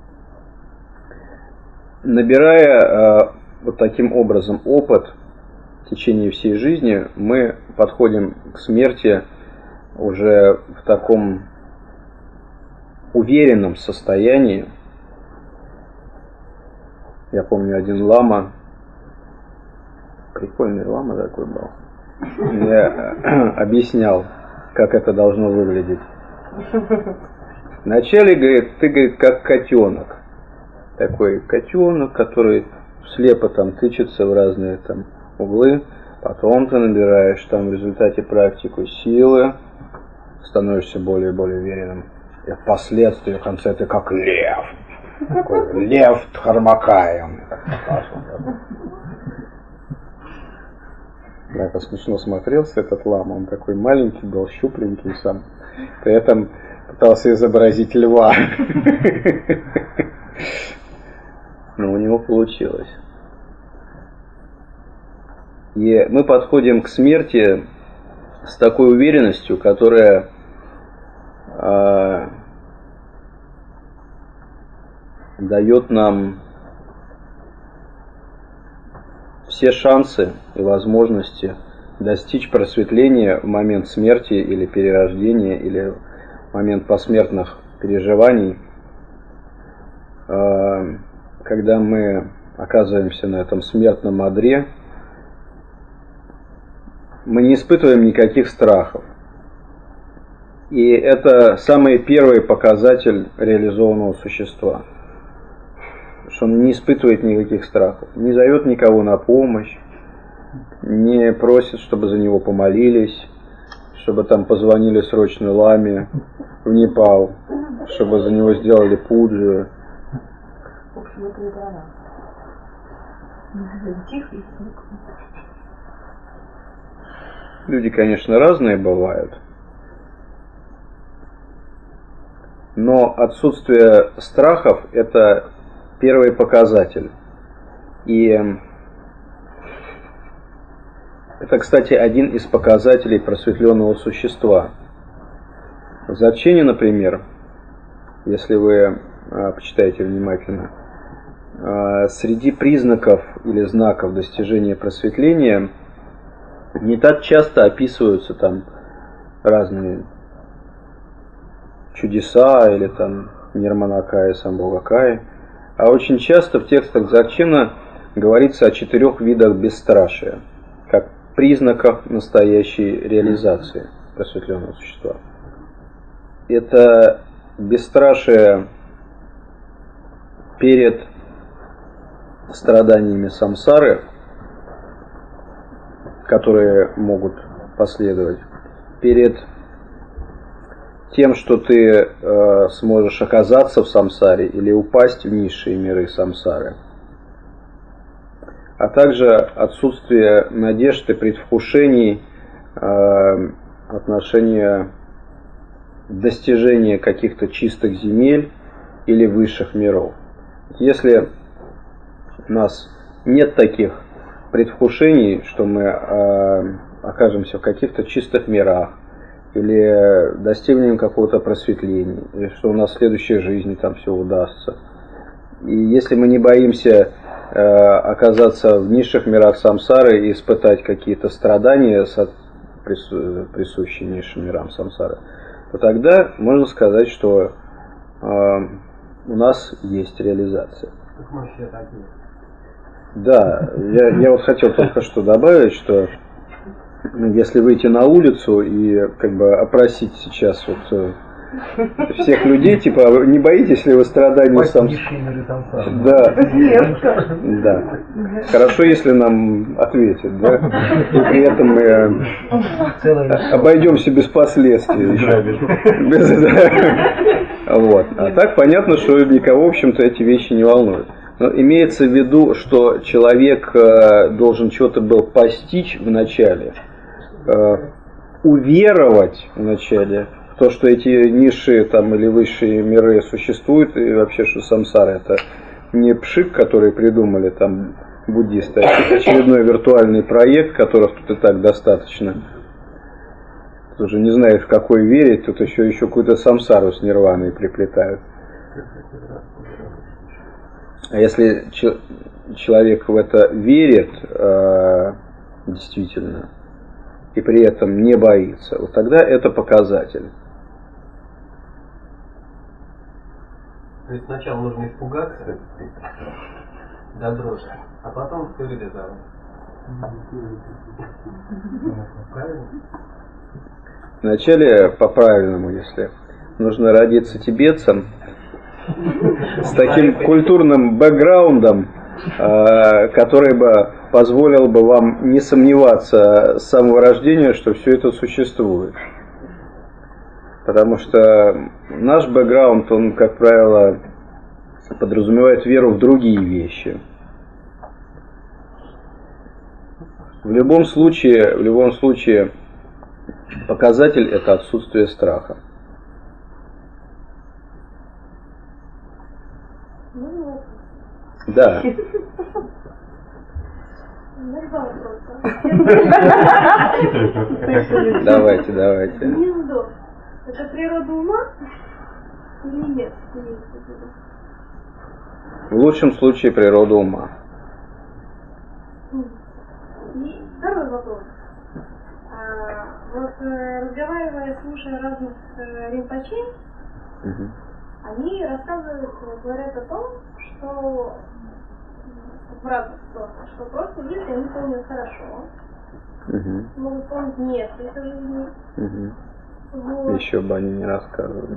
Набирая э, вот таким образом опыт в течение всей жизни, мы подходим к смерти уже в таком уверенном состоянии. Я помню, один лама, прикольный лама такой был, я объяснял, как это должно выглядеть. Вначале, говорит, ты, говорит, как котенок. Такой котенок, который слепо там тычется в разные там углы. Потом ты набираешь там в результате практику силы, становишься более и более уверенным. И впоследствии в конце ты как лев. Такой лев Дхармакая. Я это смешно смотрелся, этот лама. Он такой маленький был, щупленький сам. При этом пытался изобразить льва. Но у него получилось. И мы подходим к смерти с такой уверенностью, которая э, дает нам все шансы и возможности достичь просветления в момент смерти или перерождения, или в момент посмертных переживаний, э, когда мы оказываемся на этом смертном одре. Мы не испытываем никаких страхов. И это самый первый показатель реализованного существа. Что он не испытывает никаких страхов. Не зовет никого на помощь. Не просит, чтобы за него помолились. Чтобы там позвонили срочно ламе в Непал. Чтобы за него сделали пуджу. Ну, это не про нас. Тихо и спокойно. Люди, конечно, разные бывают, но отсутствие страхов – это первый показатель. И это, кстати, один из показателей просветленного существа. В Дзogchen, например, если вы а, почитаете внимательно, а, среди признаков или знаков достижения просветления не так часто описываются там разные чудеса или там Нирманакая, Самбхавакая, а очень часто в текстах Дзогчена говорится о четырех видах бесстрашия, как признаках настоящей реализации просветленного существа. Это бесстрашие перед страданиями самсары, которые могут последовать, перед тем, что ты э, сможешь оказаться в самсаре или упасть в низшие миры самсары, а также отсутствие надежд и предвкушений э, отношения достижения каких-то чистых земель или высших миров. Если у нас нет таких предвкушений, что мы э, окажемся в каких-то чистых мирах, или достигнем какого-то просветления, или что у нас в следующей жизни там все удастся. И если мы не боимся э, оказаться в низших мирах самсары и испытать какие-то страдания, прису, присущие низшим мирам самсары, то тогда можно сказать, что э, у нас есть реализация. Да, я, я вот хотел только что добавить, что если выйти на улицу и как бы опросить сейчас вот всех людей, типа, не боитесь ли вы страданий сам? Да. Да. Хорошо, если нам ответят, да? И при этом мы обойдемся без последствий. Вот. А так понятно, что никого, в общем-то, эти вещи не волнуют. Но имеется в виду, что человек должен чего-то был постичь в начале, уверовать в начале в то, что эти низшие там, или высшие миры существуют, и вообще, что самсара это не пшик, который придумали там буддисты, а очередной виртуальный проект, которых тут и так достаточно. Тут уже не знаешь, в какой верить, тут еще, еще какую-то самсару с нирваной приплетают. А если человек в это верит э, действительно, и при этом не боится, вот тогда это показатель. То есть сначала нужно испугаться до дрожи, а потом все реализовать. Правильно? Вначале по-правильному, если нужно родиться тибетцем, с таким культурным бэкграундом, который бы позволил бы вам не сомневаться с самого рождения, что все это существует. Потому что наш бэкграунд, он, как правило, подразумевает веру в другие вещи. В любом случае, в любом случае, показатель – это отсутствие страха. Да. Давайте, давайте. Гнездо. Это природа ума или нет? В лучшем случае природа ума. И второй вопрос. А, вот разговаривая, слушая разных ринпочей, угу. Они рассказывают, говорят о том, что в разных сторонах, что просто если они помнят хорошо, угу. могут помнить несколько жизней. Угу. Вот. Еще бы они не рассказывали.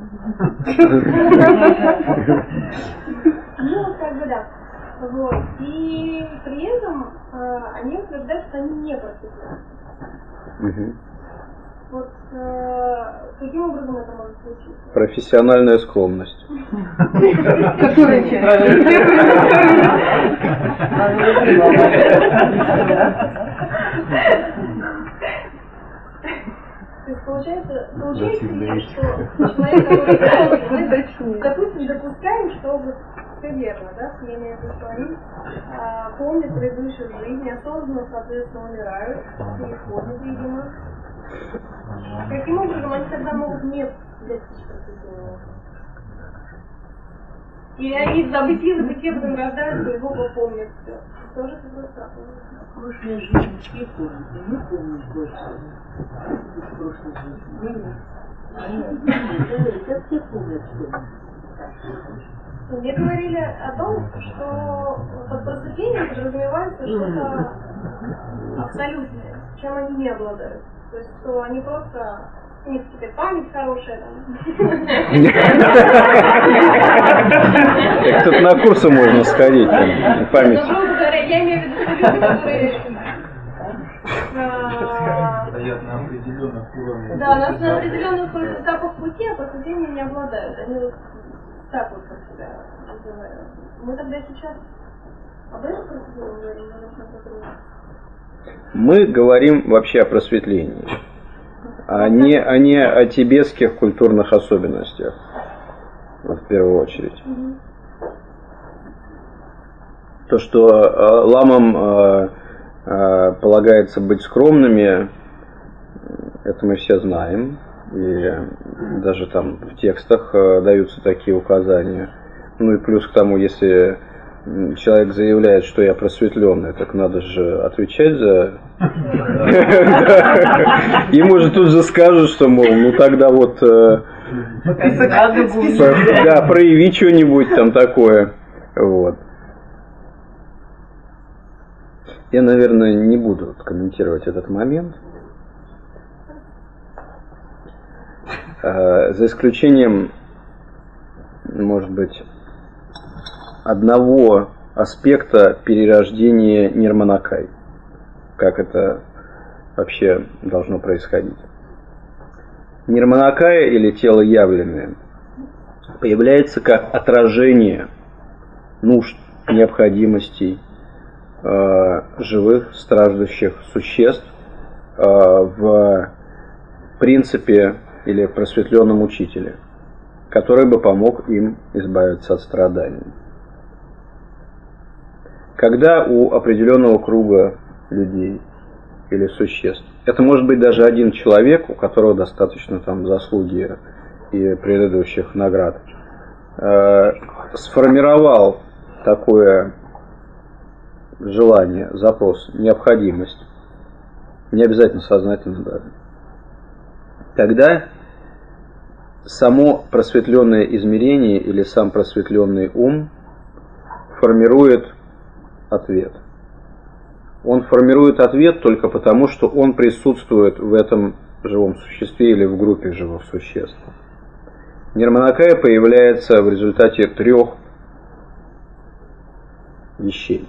Ну, как бы да. Вот. И при этом э, они утверждают, что они не просветлены. Угу. Вот э, каким образом это может случиться? Профессиональная скромность. Которая часть? То есть получается, получается ли, что человек, который мы, допустим, допускаем, что вот все верно, да, я имею в виду, что они а, помнят предыдущую жизнь, осознанно, соответственно, умирают, переходят, видимо. Каким образом они тогда могут не достичь просветления? Или они в забытии, забытие потом рождаются и Бога помнят все. Тоже просто. Прошлая жизнь все помнят, и мы помним больше из прошлой жизни. Это все помнят, что Мне говорили о том, что под просветлением подразумевается что-то абсолютное, чем они не обладают. То есть, что они просто... У них теперь память хорошая там. Так тут на курсы можно сходить, там, память. Ну, грубо говоря, я имею в виду, что люди, которые... Стоят на определенных уровнях. Да, на, на определенных этапах пути, а просветлением не обладают. Они вот так вот как себя называют. Мы тогда сейчас об этом просветлении говорим, но нужно по-другому. Мы говорим вообще о просветлении, а не, а не о тибетских культурных особенностях, вот в первую очередь. Mm-hmm. То, что э, ламам э, э, полагается быть скромными, это мы все знаем, и даже там в текстах э, даются такие указания. Ну и плюс к тому, если человек заявляет, что я просветленный, так надо же отвечать за... Ему же тут же скажут, что, мол, ну тогда вот... Да, прояви что-нибудь там такое. Вот. Я, наверное, не буду комментировать этот момент. За исключением, может быть, одного аспекта перерождения Нирманакай. Как это вообще должно происходить. Нирманакая, или тело явленное, появляется как отражение нужд, необходимостей э, живых, страждущих существ э, в принципе или просветленном учителе, который бы помог им избавиться от страданий. Когда у определенного круга людей или существ, это может быть даже один человек, у которого достаточно там заслуги и предыдущих наград, э, сформировал такое желание, запрос, необходимость, не обязательно сознательно даже, тогда само просветленное измерение или сам просветленный ум формирует ответ. Он формирует ответ только потому, что он присутствует в этом живом существе или в группе живых существ. Нирманакая появляется в результате трех вещей.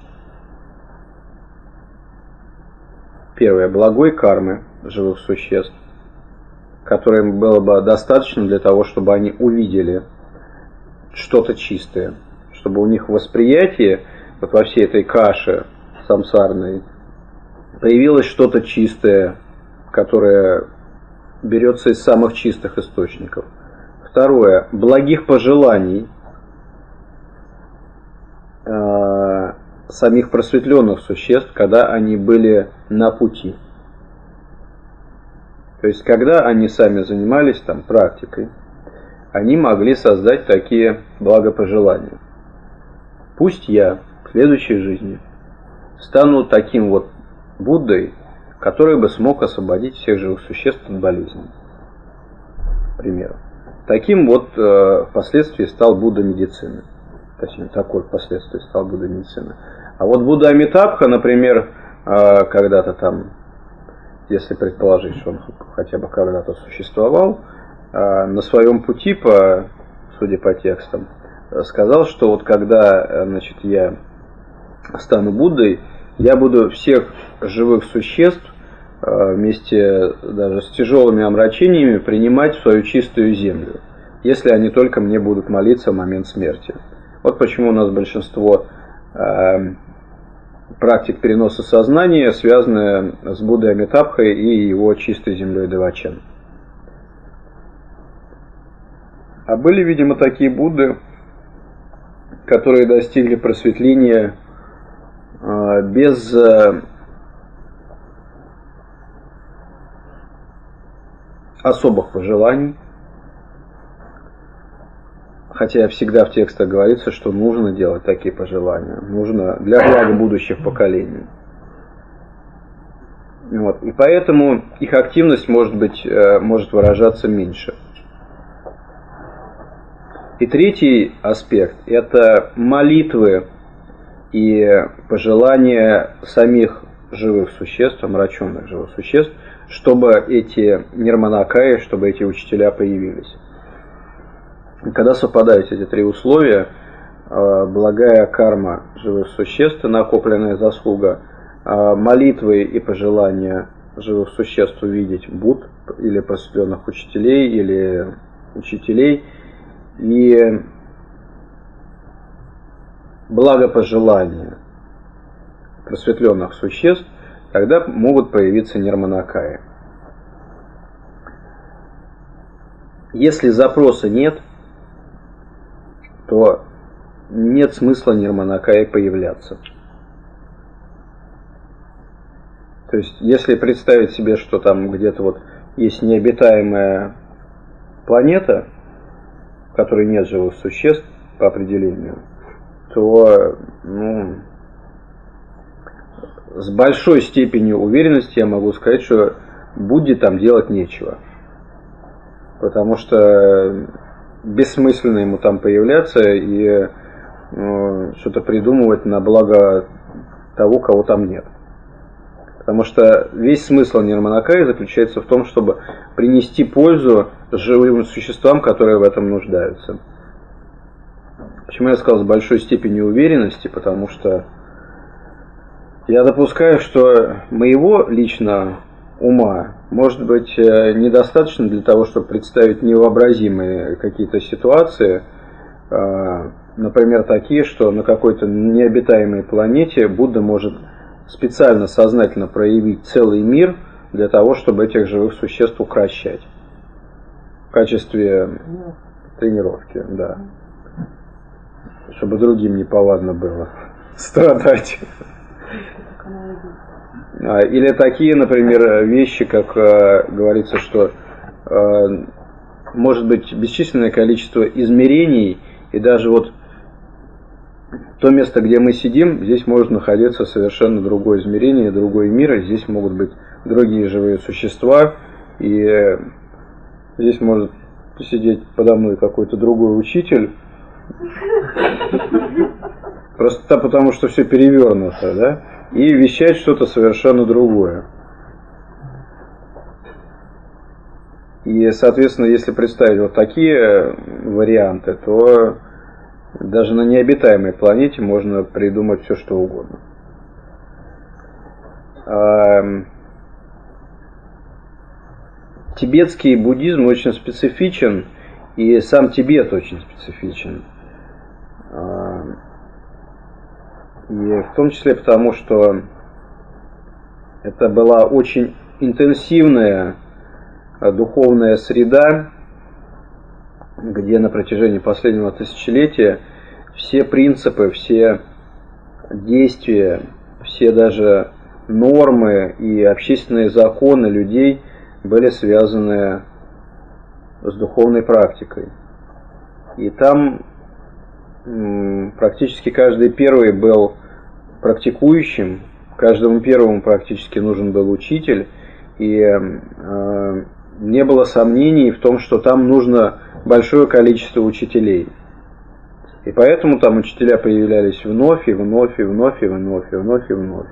Первое. Благой кармы живых существ, которым было бы достаточно для того, чтобы они увидели что-то чистое, чтобы у них восприятие вот во всей этой каше самсарной появилось что-то чистое, которое берется из самых чистых источников. Второе. Благих пожеланий э, самих просветленных существ, когда они были на пути. То есть, когда они сами занимались там практикой, они могли создать такие благопожелания. Пусть я в следующей жизни стану таким вот Буддой, который бы смог освободить всех живых существ от болезней. К примеру. Таким вот э, впоследствии стал Будда медицины. Точнее, такой впоследствии стал Будда медицины. А вот Будда Амитабха, например, э, когда-то там, если предположить, что он хотя бы когда-то существовал, э, на своем пути, по, судя по текстам, сказал, что вот когда, значит, я стану Буддой, я буду всех живых существ вместе даже с тяжелыми омрачениями принимать в свою чистую землю, если они только мне будут молиться в момент смерти. Вот почему у нас большинство э, практик переноса сознания связаны с Буддой Амитабхой и его чистой землей Девачан. А были, видимо, такие Будды, которые достигли просветления э, без э, особых пожеланий. Хотя всегда в текстах говорится, что нужно делать такие пожелания. Нужно для блага будущих поколений. Вот. И поэтому их активность может быть, может выражаться меньше. И третий аспект – это молитвы и пожелания самих живых существ, омраченных живых существ, чтобы эти нирманакаи, чтобы эти учителя появились. Когда совпадают эти три условия, благая карма живых существ, накопленная заслуга, молитвы и пожелания живых существ увидеть Будд или просветленных учителей, или учителей, и благопожелания просветленных существ, тогда могут появиться нирманакаи. Если запроса нет, то нет смысла нирманакаи появляться. То есть, если представить себе, что там где-то вот есть необитаемая планета, в которой нет живых существ по определению, то ну, с большой степенью уверенности я могу сказать, что Будде там делать нечего. Потому что бессмысленно ему там появляться и э, что-то придумывать на благо того, кого там нет. Потому что весь смысл нирманакаи заключается в том, чтобы принести пользу живым существам, которые в этом нуждаются. Почему я сказал с большой степенью уверенности? Потому что я допускаю, что моего лично ума может быть недостаточно для того, чтобы представить невообразимые какие-то ситуации, например, такие, что на какой-то необитаемой планете Будда может специально, сознательно проявить целый мир для того, чтобы этих живых существ укрощать в качестве тренировки, да, чтобы другим неповадно было страдать. Или такие, например, вещи, как э, говорится, что э, может быть бесчисленное количество измерений, и даже вот то место, где мы сидим, здесь может находиться совершенно другое измерение, другой мир, и здесь могут быть другие живые существа, и э, здесь может посидеть подо мной какой-то другой учитель, просто потому что все перевернуто, да? И вещать что-то совершенно другое. И, соответственно, если представить вот такие варианты, то даже на необитаемой планете можно придумать все, что угодно. Тибетский буддизм очень специфичен, и сам Тибет очень специфичен. И в том числе потому, что это была очень интенсивная духовная среда, где на протяжении последнего тысячелетия все принципы, все действия, все даже нормы и общественные законы людей были связаны с духовной практикой. И там практически каждый первый был практикующим, каждому первому практически нужен был учитель, и э, не было сомнений в том, что там нужно большое количество учителей. И поэтому там учителя появлялись вновь и вновь и вновь и вновь и вновь и вновь.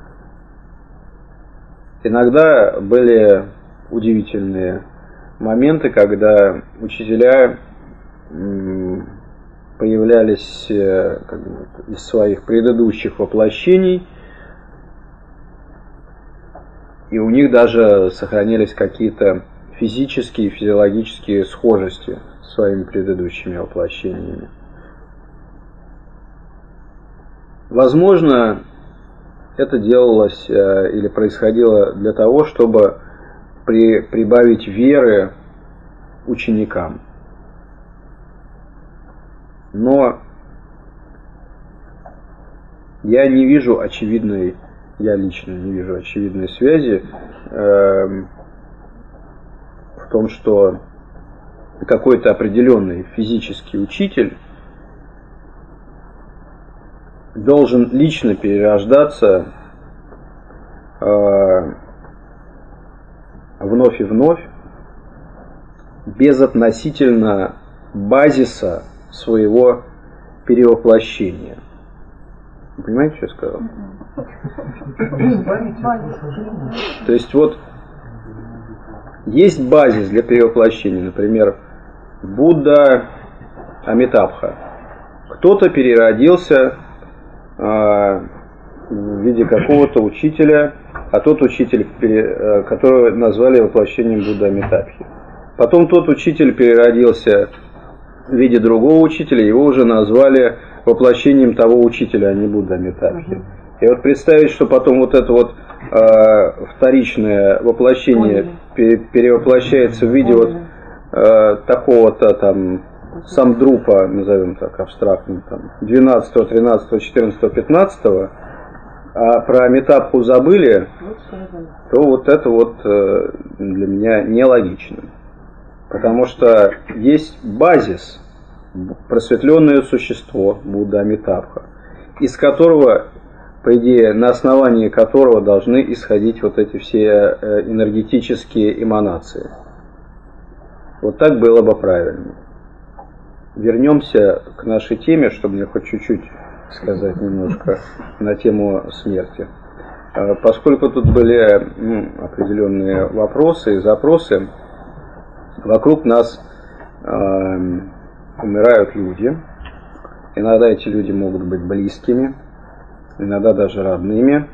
Иногда были удивительные моменты, когда учителя появлялись как бы, из своих предыдущих воплощений, и и у них даже сохранились какие-то физические и физиологические схожести с своими предыдущими воплощениями. Возможно, это делалось э, или происходило для того, чтобы при, прибавить веры ученикам. Но я не вижу очевидной, я лично не вижу очевидной связи э, в том, что какой-то определенный физический учитель должен лично перерождаться э, вновь и вновь безотносительно базиса своего перевоплощения. Вы понимаете, что я сказал? То есть вот есть базис для перевоплощения, например, Будда Амитабха. Кто-то переродился э, в виде какого-то учителя, а тот учитель, э, которого назвали воплощением Будды Амитабхи. Потом тот учитель переродился в виде другого учителя, его уже назвали воплощением того учителя, а не Будда Амитабхи. И вот представить, что потом вот это вот э, вторичное воплощение пере, перевоплощается в виде вот э, такого-то там самдрупа, назовем так абстрактно, там, двенадцатого, тринадцатого, четырнадцатого, пятнадцатого, а про Амитабху забыли, то вот это вот э, для меня нелогично. Потому что есть базис, просветленное существо Будда Амитабха, из которого, по идее, на основании которого должны исходить вот эти все энергетические эманации. Вот так было бы правильно. Вернемся к нашей теме, чтобы мне хоть чуть-чуть сказать немножко на тему смерти. Поскольку тут были ну, определенные вопросы и запросы, вокруг нас э, умирают люди. Иногда эти люди могут быть близкими, иногда даже родными.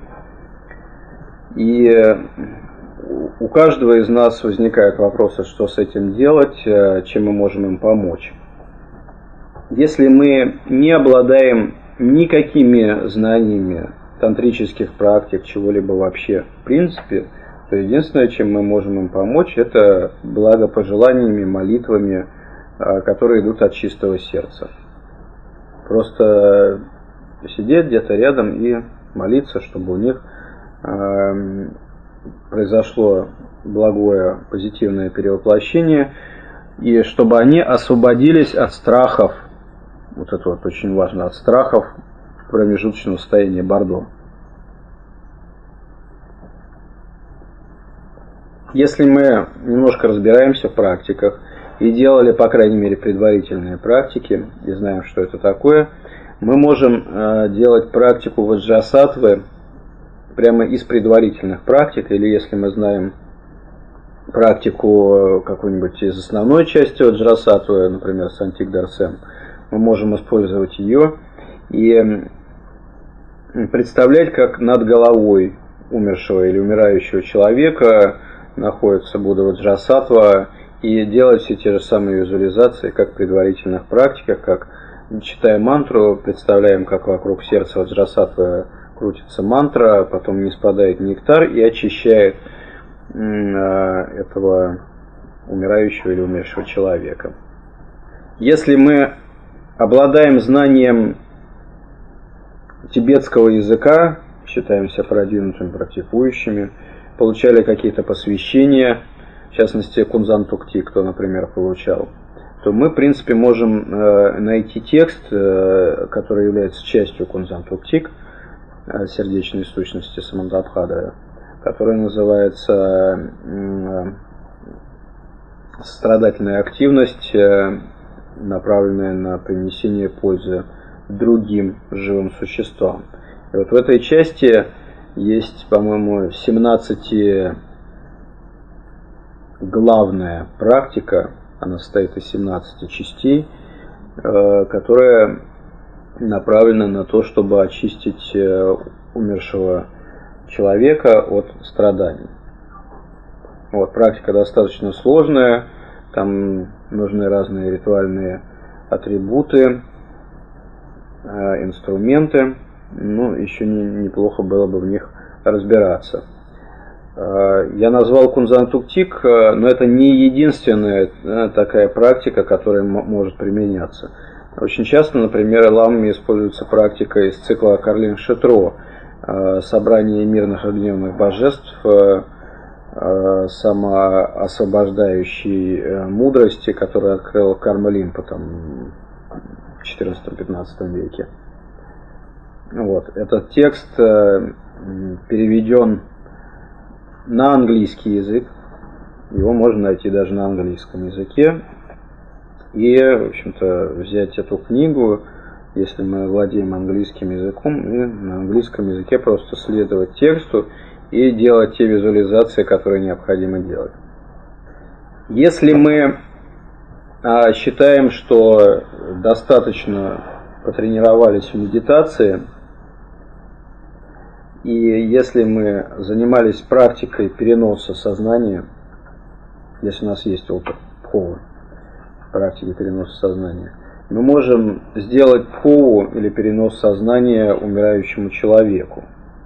И у каждого из нас возникают вопросы, что с этим делать, чем мы можем им помочь. Если мы не обладаем никакими знаниями тантрических практик, чего-либо вообще в принципе, то единственное, чем мы можем им помочь, это благопожеланиями, молитвами, которые идут от чистого сердца. Просто сидеть где-то рядом и молиться, чтобы у них э, произошло благое, позитивное перевоплощение, и чтобы они освободились от страхов, вот это вот очень важно, от страхов промежуточного состояния Бордо. Если мы немножко разбираемся в практиках и делали, по крайней мере, предварительные практики, и знаем, что это такое, мы можем э, делать практику ваджрасаттвы прямо из предварительных практик, или если мы знаем практику какую-нибудь из основной части ваджрасаттвы, например, Сантик Дарсен, мы можем использовать ее и представлять, как над головой умершего или умирающего человека находится Будда Ваджрасаттва, и делать все те же самые визуализации, как в предварительных практиках, как читая мантру, представляем, как вокруг сердца Ваджрасаттвы крутится мантра, потом не спадает нектар и очищает этого умирающего или умершего человека. Если мы обладаем знанием тибетского языка, считаемся продвинутыми практикующими, получали какие-то посвящения, в частности Кунзан Тукти, кто, например, получал, то мы, в принципе, можем э, найти текст, э, который является частью Кунзан Туктик, э, сердечной сущности Самантабхадра, который называется э, «Сострадательная активность, э, направленная на принесение пользы другим живым существам». И вот в этой части есть, по-моему, семнадцатиглавная практика, она состоит из семнадцати частей, которая направлена на то, чтобы очистить умершего человека от страданий. Вот, практика достаточно сложная, там нужны разные ритуальные атрибуты, инструменты, ну, еще не, неплохо было бы в них разбираться. Я назвал Кунзан Туктик, но это не единственная такая практика, которая может применяться. Очень часто, например, ламами используется практика из цикла Карлин Шетро, собрание мирных и гневных божеств, самоосвобождающей мудрости, которую открыл Карма Линпа там, в четырнадцатом-пятнадцатом веке. Вот. Этот текст переведен на английский язык, его можно найти даже на английском языке. И, в общем-то, взять эту книгу, если мы владеем английским языком, и на английском языке просто следовать тексту и делать те визуализации, которые необходимо делать. Если мы а, считаем, что достаточно потренировались в медитации, и если мы занимались практикой переноса сознания, если у нас есть опыт пховы, практики переноса сознания, мы можем сделать пхову или перенос сознания умирающему человеку.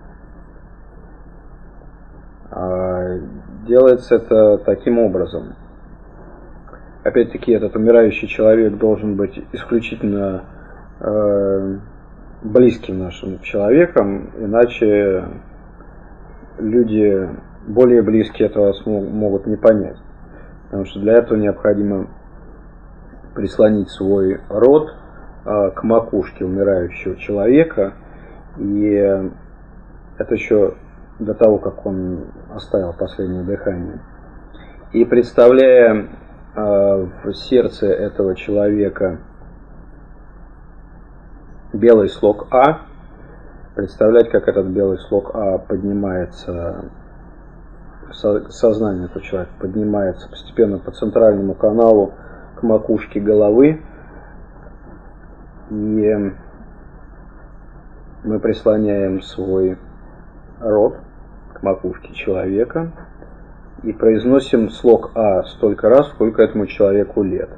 Делается это таким образом. Опять-таки, этот умирающий человек должен быть исключительно э, близким нашим человеком, иначе люди более близкие этого могут не понять. Потому что для этого необходимо прислонить свой рот э, к макушке умирающего человека, и это еще до того, как он оставил последнее дыхание. И представляя э, в сердце этого человека белый слог А, представлять, как этот белый слог А поднимается, со, сознание этого человека поднимается постепенно по центральному каналу к макушке головы, и мы прислоняем свой рот к макушке человека и произносим слог А столько раз, сколько этому человеку лет.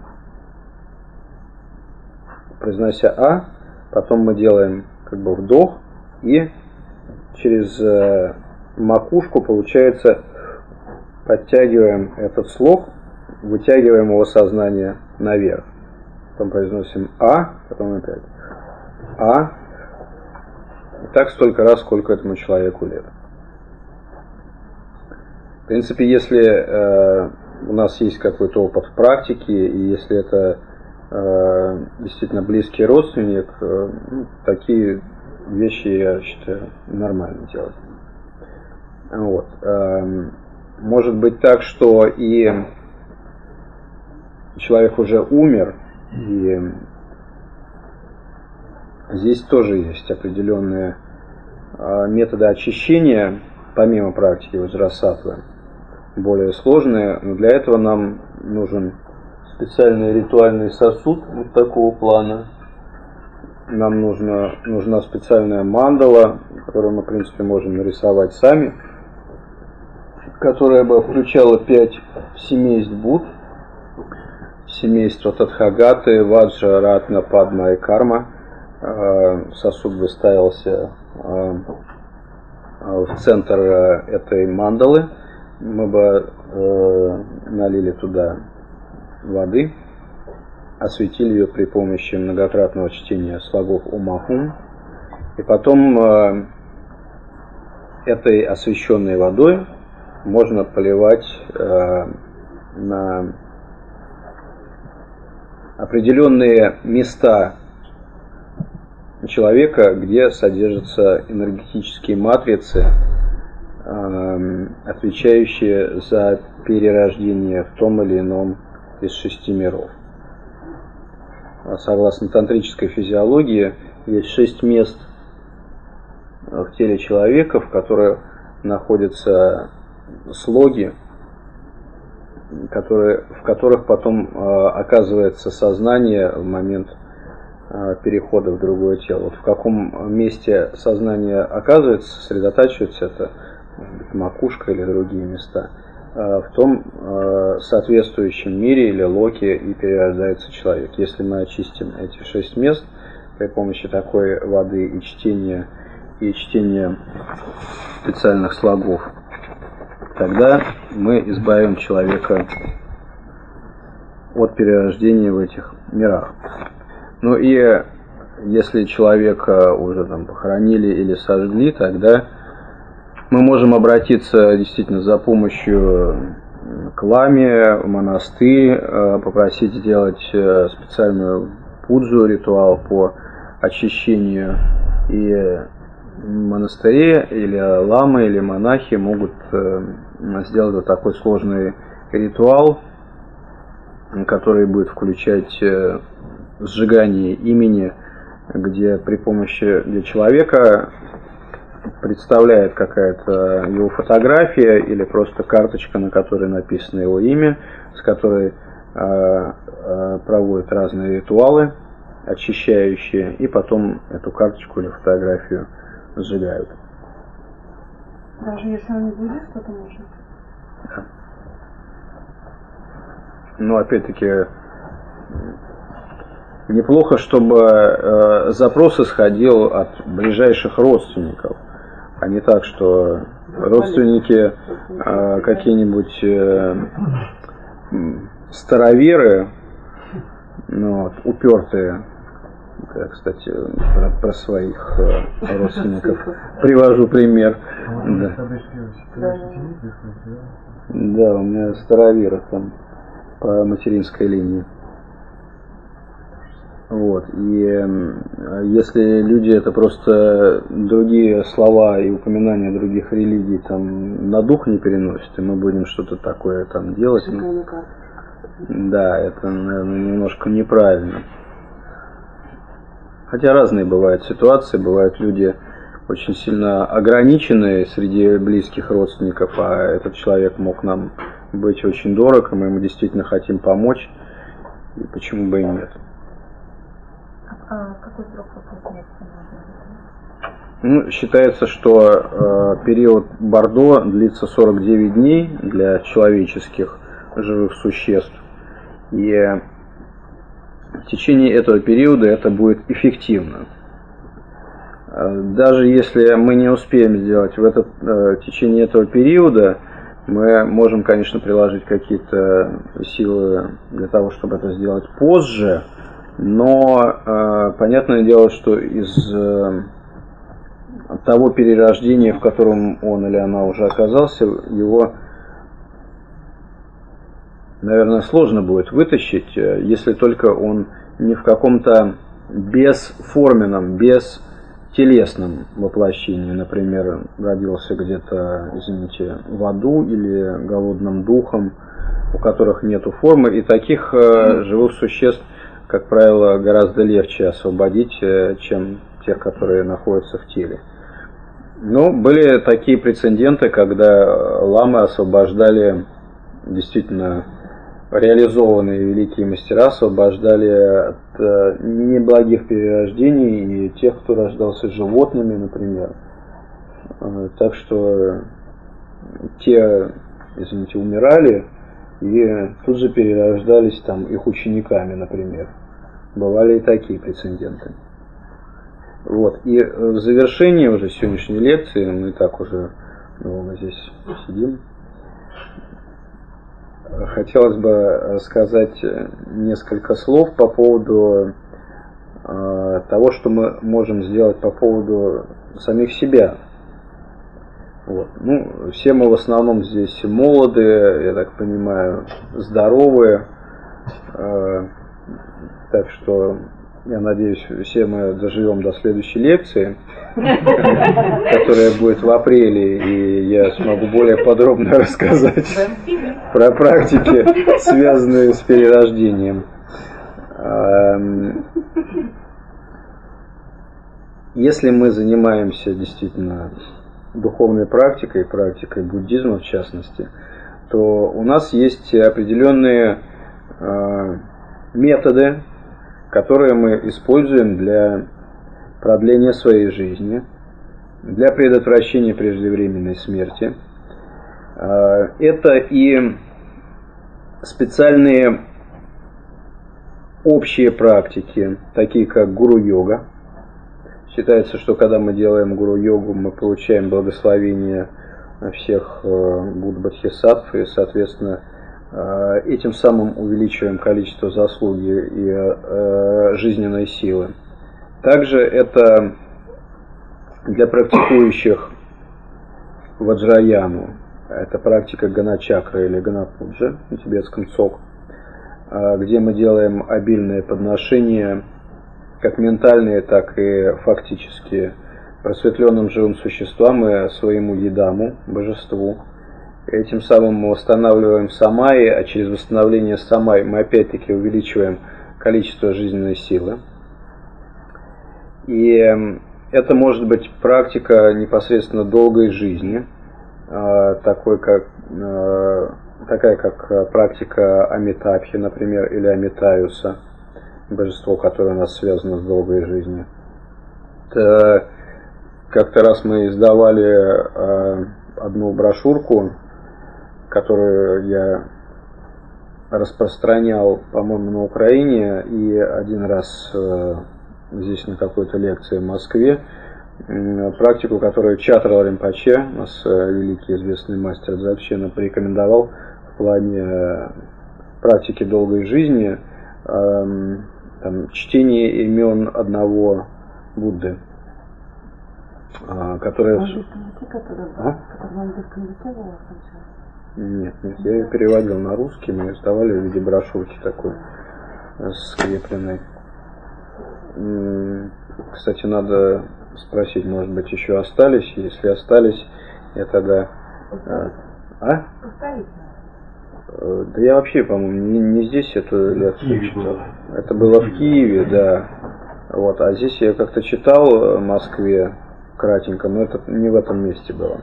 Произнося А, потом мы делаем как бы вдох и через э, макушку, получается, подтягиваем этот слог, вытягиваем его сознание наверх. Потом произносим А, потом опять А. И так столько раз, сколько этому человеку лет. В принципе, если э, у нас есть какой-то опыт в практике, и если это э, действительно близкий родственник, э, ну, такие вещи, я считаю, нормально делать. Вот. Э, может быть так, что и человек уже умер, и здесь тоже есть определенные методы очищения, помимо практики ваджрасаттвы, более сложные, но для этого нам нужен специальный ритуальный сосуд вот такого плана. Нам нужна, нужна специальная мандала, которую мы, в принципе, можем нарисовать сами, которая бы включала пять семейств Будд, семейство Тадхагаты, Ваджра, Ратна, Падма и Карма. Сосуд выставился в центр этой мандалы. Мы бы налили туда воды, осветили ее при помощи многократного чтения слогов Ума-Хум, и потом этой освещенной водой можно поливать на определенные места человека, где содержатся энергетические матрицы, отвечающие за перерождение в том или ином из шести миров. Согласно тантрической физиологии, есть шесть мест в теле человека, в которых находятся слоги, которые, в которых потом оказывается сознание в момент перехода в другое тело. Вот в каком месте сознание оказывается, сосредотачивается, это может быть макушка или другие места, в том соответствующем мире или локе и перерождается человек. Если мы очистим эти шесть мест при помощи такой воды и чтения, и чтения специальных слогов, тогда мы избавим человека от перерождения в этих мирах. Ну и если человека уже там похоронили или сожгли, тогда мы можем обратиться действительно за помощью к ламе, в монастырь, попросить сделать специальную пуджу, ритуал по очищению. И в монастыре или ламы, или монахи могут сделать вот такой сложный ритуал, который будет включать сжигание имени, где при помощи где человека представляет какая-то его фотография или просто карточка, на которой написано его имя, с которой э, э, проводят разные ритуалы очищающие, и потом эту карточку или фотографию сжигают. Даже если он не будет, что-то можно? Да. Но опять-таки неплохо, чтобы э, запрос исходил от ближайших родственников, а не так, что родственники э, какие-нибудь э, староверы, ну, вот, упертые. Я, кстати, про, про своих э, родственников привожу пример. Да. Да, у меня староверы там по материнской линии. Вот. И э, если люди это просто другие слова и упоминания других религий там на дух не переносят, и мы будем что-то такое там делать, ну, да, это, наверное, немножко неправильно. Хотя разные бывают ситуации, бывают люди очень сильно ограниченные среди близких родственников, а этот человек мог нам быть очень дорог, и мы ему действительно хотим помочь, и почему бы и нет. А какой срок после смерти можно? Ну, считается, что э, период Бордо длится сорок девять дней для человеческих живых существ. И в течение этого периода это будет эффективно. Даже если мы не успеем сделать в, этот, э, в течение этого периода, мы можем, конечно, приложить какие-то силы для того, чтобы это сделать позже. Но э, понятное дело, что из э, того перерождения, в котором он или она уже оказался, его, наверное, сложно будет вытащить, если только он не в каком-то бесформенном, бестелесном воплощении, например, родился где-то, извините, в аду или голодным духом, у которых нету формы, и таких э, живых существ, как правило, гораздо легче освободить, чем тех, которые находятся в теле. Но были такие прецеденты, когда ламы освобождали, действительно реализованные великие мастера, освобождали от неблагих перерождений и тех, кто рождался животными, например. Так что те, извините, умирали, и тут же перерождались там их учениками, например. Бывали и такие прецеденты. Вот. И в завершении уже сегодняшней лекции, мы так уже долго здесь сидим, хотелось бы сказать несколько слов по поводу э, того, что мы можем сделать по поводу самих себя. Вот. Ну, все мы в основном здесь молодые, я так понимаю, здоровые, э, так что я надеюсь, все мы доживем до следующей лекции, которая будет в апреле, и я смогу более подробно рассказать про практики, связанные с перерождением. Если мы занимаемся действительно духовной практикой, практикой буддизма в частности, то у нас есть определенные э, методы, которые мы используем для продления своей жизни, для предотвращения преждевременной смерти. Это и специальные общие практики, такие как гуру-йога. Считается, что когда мы делаем гуру-йогу, мы получаем благословение всех Будд-бодхисаттв и, соответственно, этим самым увеличиваем количество заслуги и жизненной силы. Также это для практикующих ваджраяну. Это практика ганачакры или ганапуджи на тибетском цок, где мы делаем обильные подношения, как ментальные, так и фактические, просветленным живым существам и своему едаму, божеству. Этим самым мы восстанавливаем самайи, а через восстановление самайи мы опять-таки увеличиваем количество жизненной силы. И это может быть практика непосредственно долгой жизни, такой как, такая как практика Амитабхи, например, или Амитаюса, божество, которое у нас связано с долгой жизнью. Как-то раз мы издавали одну брошюрку, которую я распространял, по-моему, на Украине, и один раз здесь на какой-то лекции в Москве, практику, которую Чатрал Ринпоче, у нас великий известный мастер Дзогчена, порекомендовал в плане практики долгой жизни, там, чтение имен одного Будды, которое... А? Нет, нет, я ее переводил на русский, мы издавали в виде брошюрки такой скрепленной. Кстати, надо спросить, может быть, еще остались. Если остались, я тогда... А? Да я вообще, по-моему, не, не здесь эту лекцию читал. Это было в Киеве, да. Вот, а здесь я как-то читал в Москве кратенько, но это не в этом месте было.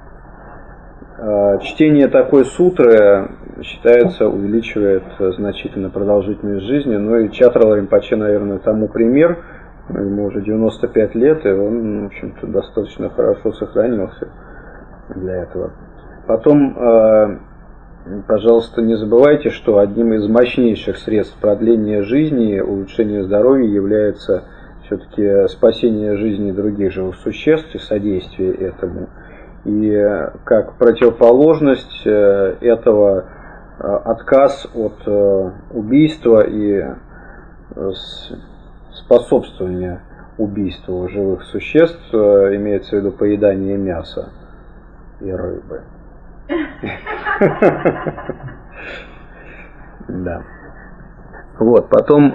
Чтение такой сутры, считается, увеличивает значительно продолжительность жизни. Ну и Чатрал Ринпоче, наверное, тому пример. Ему уже девяносто пять лет, и он, в общем-то, достаточно хорошо сохранился для этого. Потом, пожалуйста, не забывайте, что одним из мощнейших средств продления жизни и улучшения здоровья является все-таки спасение жизни других живых существ и содействие этому. И как противоположность этого отказ от убийства и способствования убийству живых существ, имеется в виду поедание мяса и рыбы. Да. Вот, потом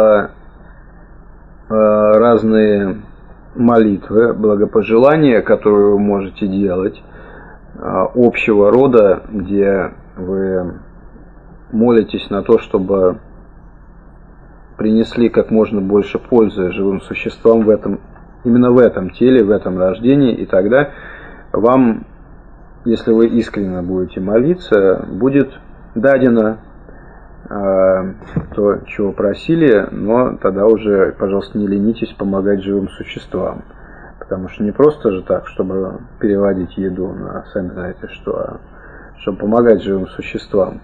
разные молитвы, благопожелания, которые вы можете делать, общего рода, где вы молитесь на то, чтобы принесли как можно больше пользы живым существам в этом, именно в этом теле, в этом рождении, и тогда вам, если вы искренне будете молиться, будет дадено э, то, чего просили, но тогда уже, пожалуйста, не ленитесь помогать живым существам. Потому что не просто же так, чтобы переводить еду на, сами знаете что, а чтобы помогать живым существам.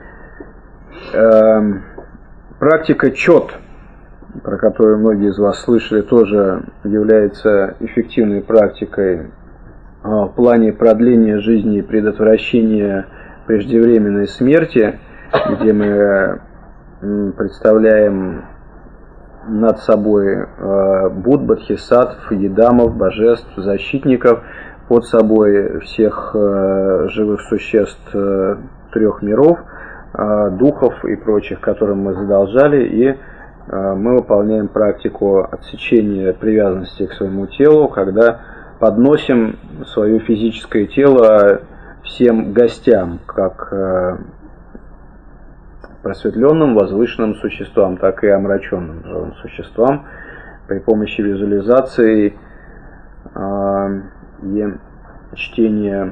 Э, практика чот, про которую многие из вас слышали, тоже является эффективной практикой в плане продления жизни и предотвращения преждевременной смерти, где мы представляем над собой Будд, бодхисаттв, едамов, божеств, защитников, под собой всех живых существ трех миров, духов и прочих, которым мы задолжали, и мы выполняем практику отсечения привязанности к своему телу, когда подносим свое физическое тело всем гостям, как просветленным, возвышенным существам, так и омраченным живым существам, при помощи визуализации и чтения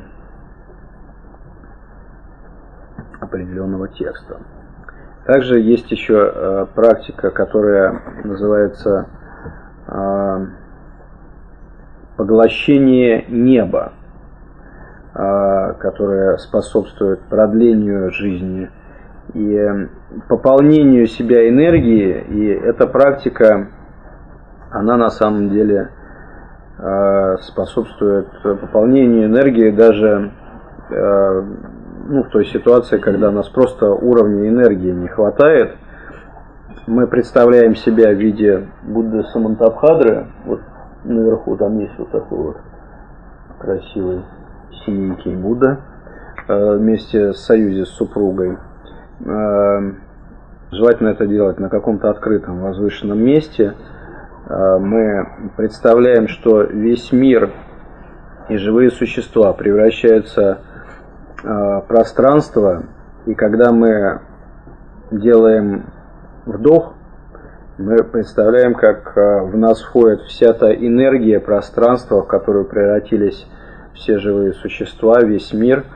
определенного текста. Также есть еще практика, которая называется поглощение неба. которая способствует продлению жизни и пополнению себя энергией. И эта практика, она на самом деле способствует пополнению энергии даже ну, в той ситуации, когда у нас просто уровня энергии не хватает. Мы представляем себя в виде Будды Самантабхадры. Вот наверху там есть вот такой вот красивый синенький Будда вместе в союзе с супругой. Желательно это делать на каком-то открытом, возвышенном месте. Мы представляем, что весь мир и живые существа превращаются в пространство, и когда мы делаем вдох, мы представляем, как в нас входит вся та энергия пространства, в которую превратились все живые существа, весь мир.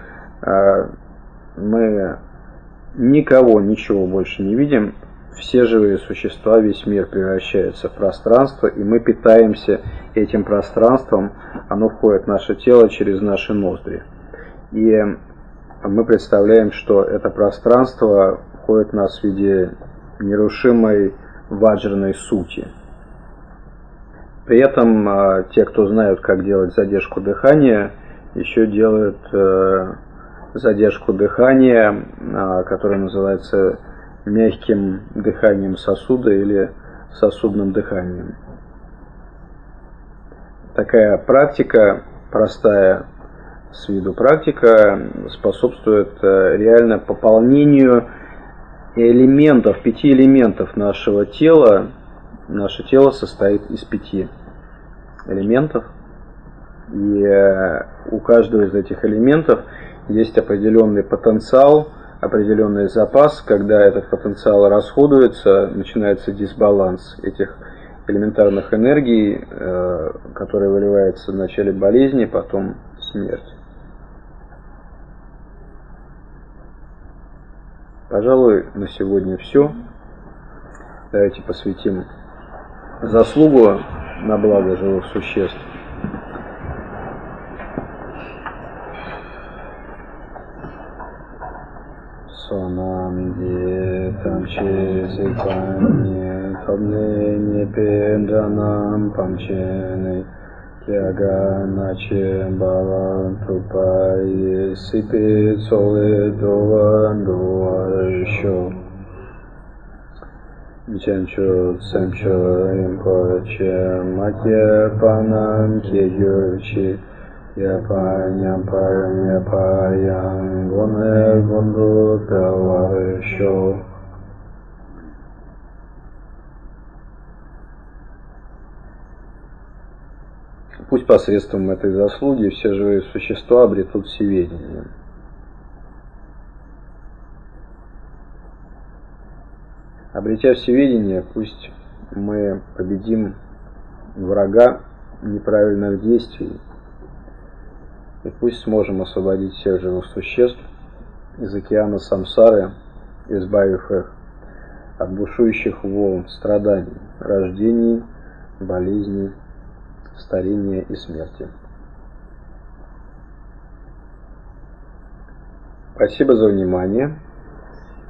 Мы никого, ничего больше не видим. Все живые существа, весь мир превращается в пространство, и мы питаемся этим пространством. Оно входит в наше тело через наши ноздри. И мы представляем, что это пространство входит в нас в виде нерушимой ваджраной сути. При этом те, кто знают, как делать задержку дыхания, еще делают задержку дыхания, которая называется мягким дыханием сосуда или сосудным дыханием. Такая практика, простая с виду практика, способствует реально пополнению элементов, пяти элементов нашего тела. Наше тело состоит из пяти элементов, и у каждого из этих элементов есть определенный потенциал, определенный запас. Когда этот потенциал расходуется, начинается дисбаланс этих элементарных энергий, которые выливаются в начале болезни, потом смерть. Пожалуй, на сегодня все. Давайте посвятим заслугу на благо живых существ. Сонамди тамчи сипани табне непендранам памчены кяга наче бава трупай сипи цоле дован дуаршо Вичанчо цемчо римпоче матье панам кегючи Япаням парам япаям гоне гонду пеларшо. Пусть посредством этой заслуги все живые существа обретут всеведение. Обретя всеведение, пусть мы победим врага неправильных действий, и пусть сможем освободить всех живых существ из океана самсары, избавив их от бушующих волн страданий, рождений, болезней, старения и смерти. Спасибо за внимание.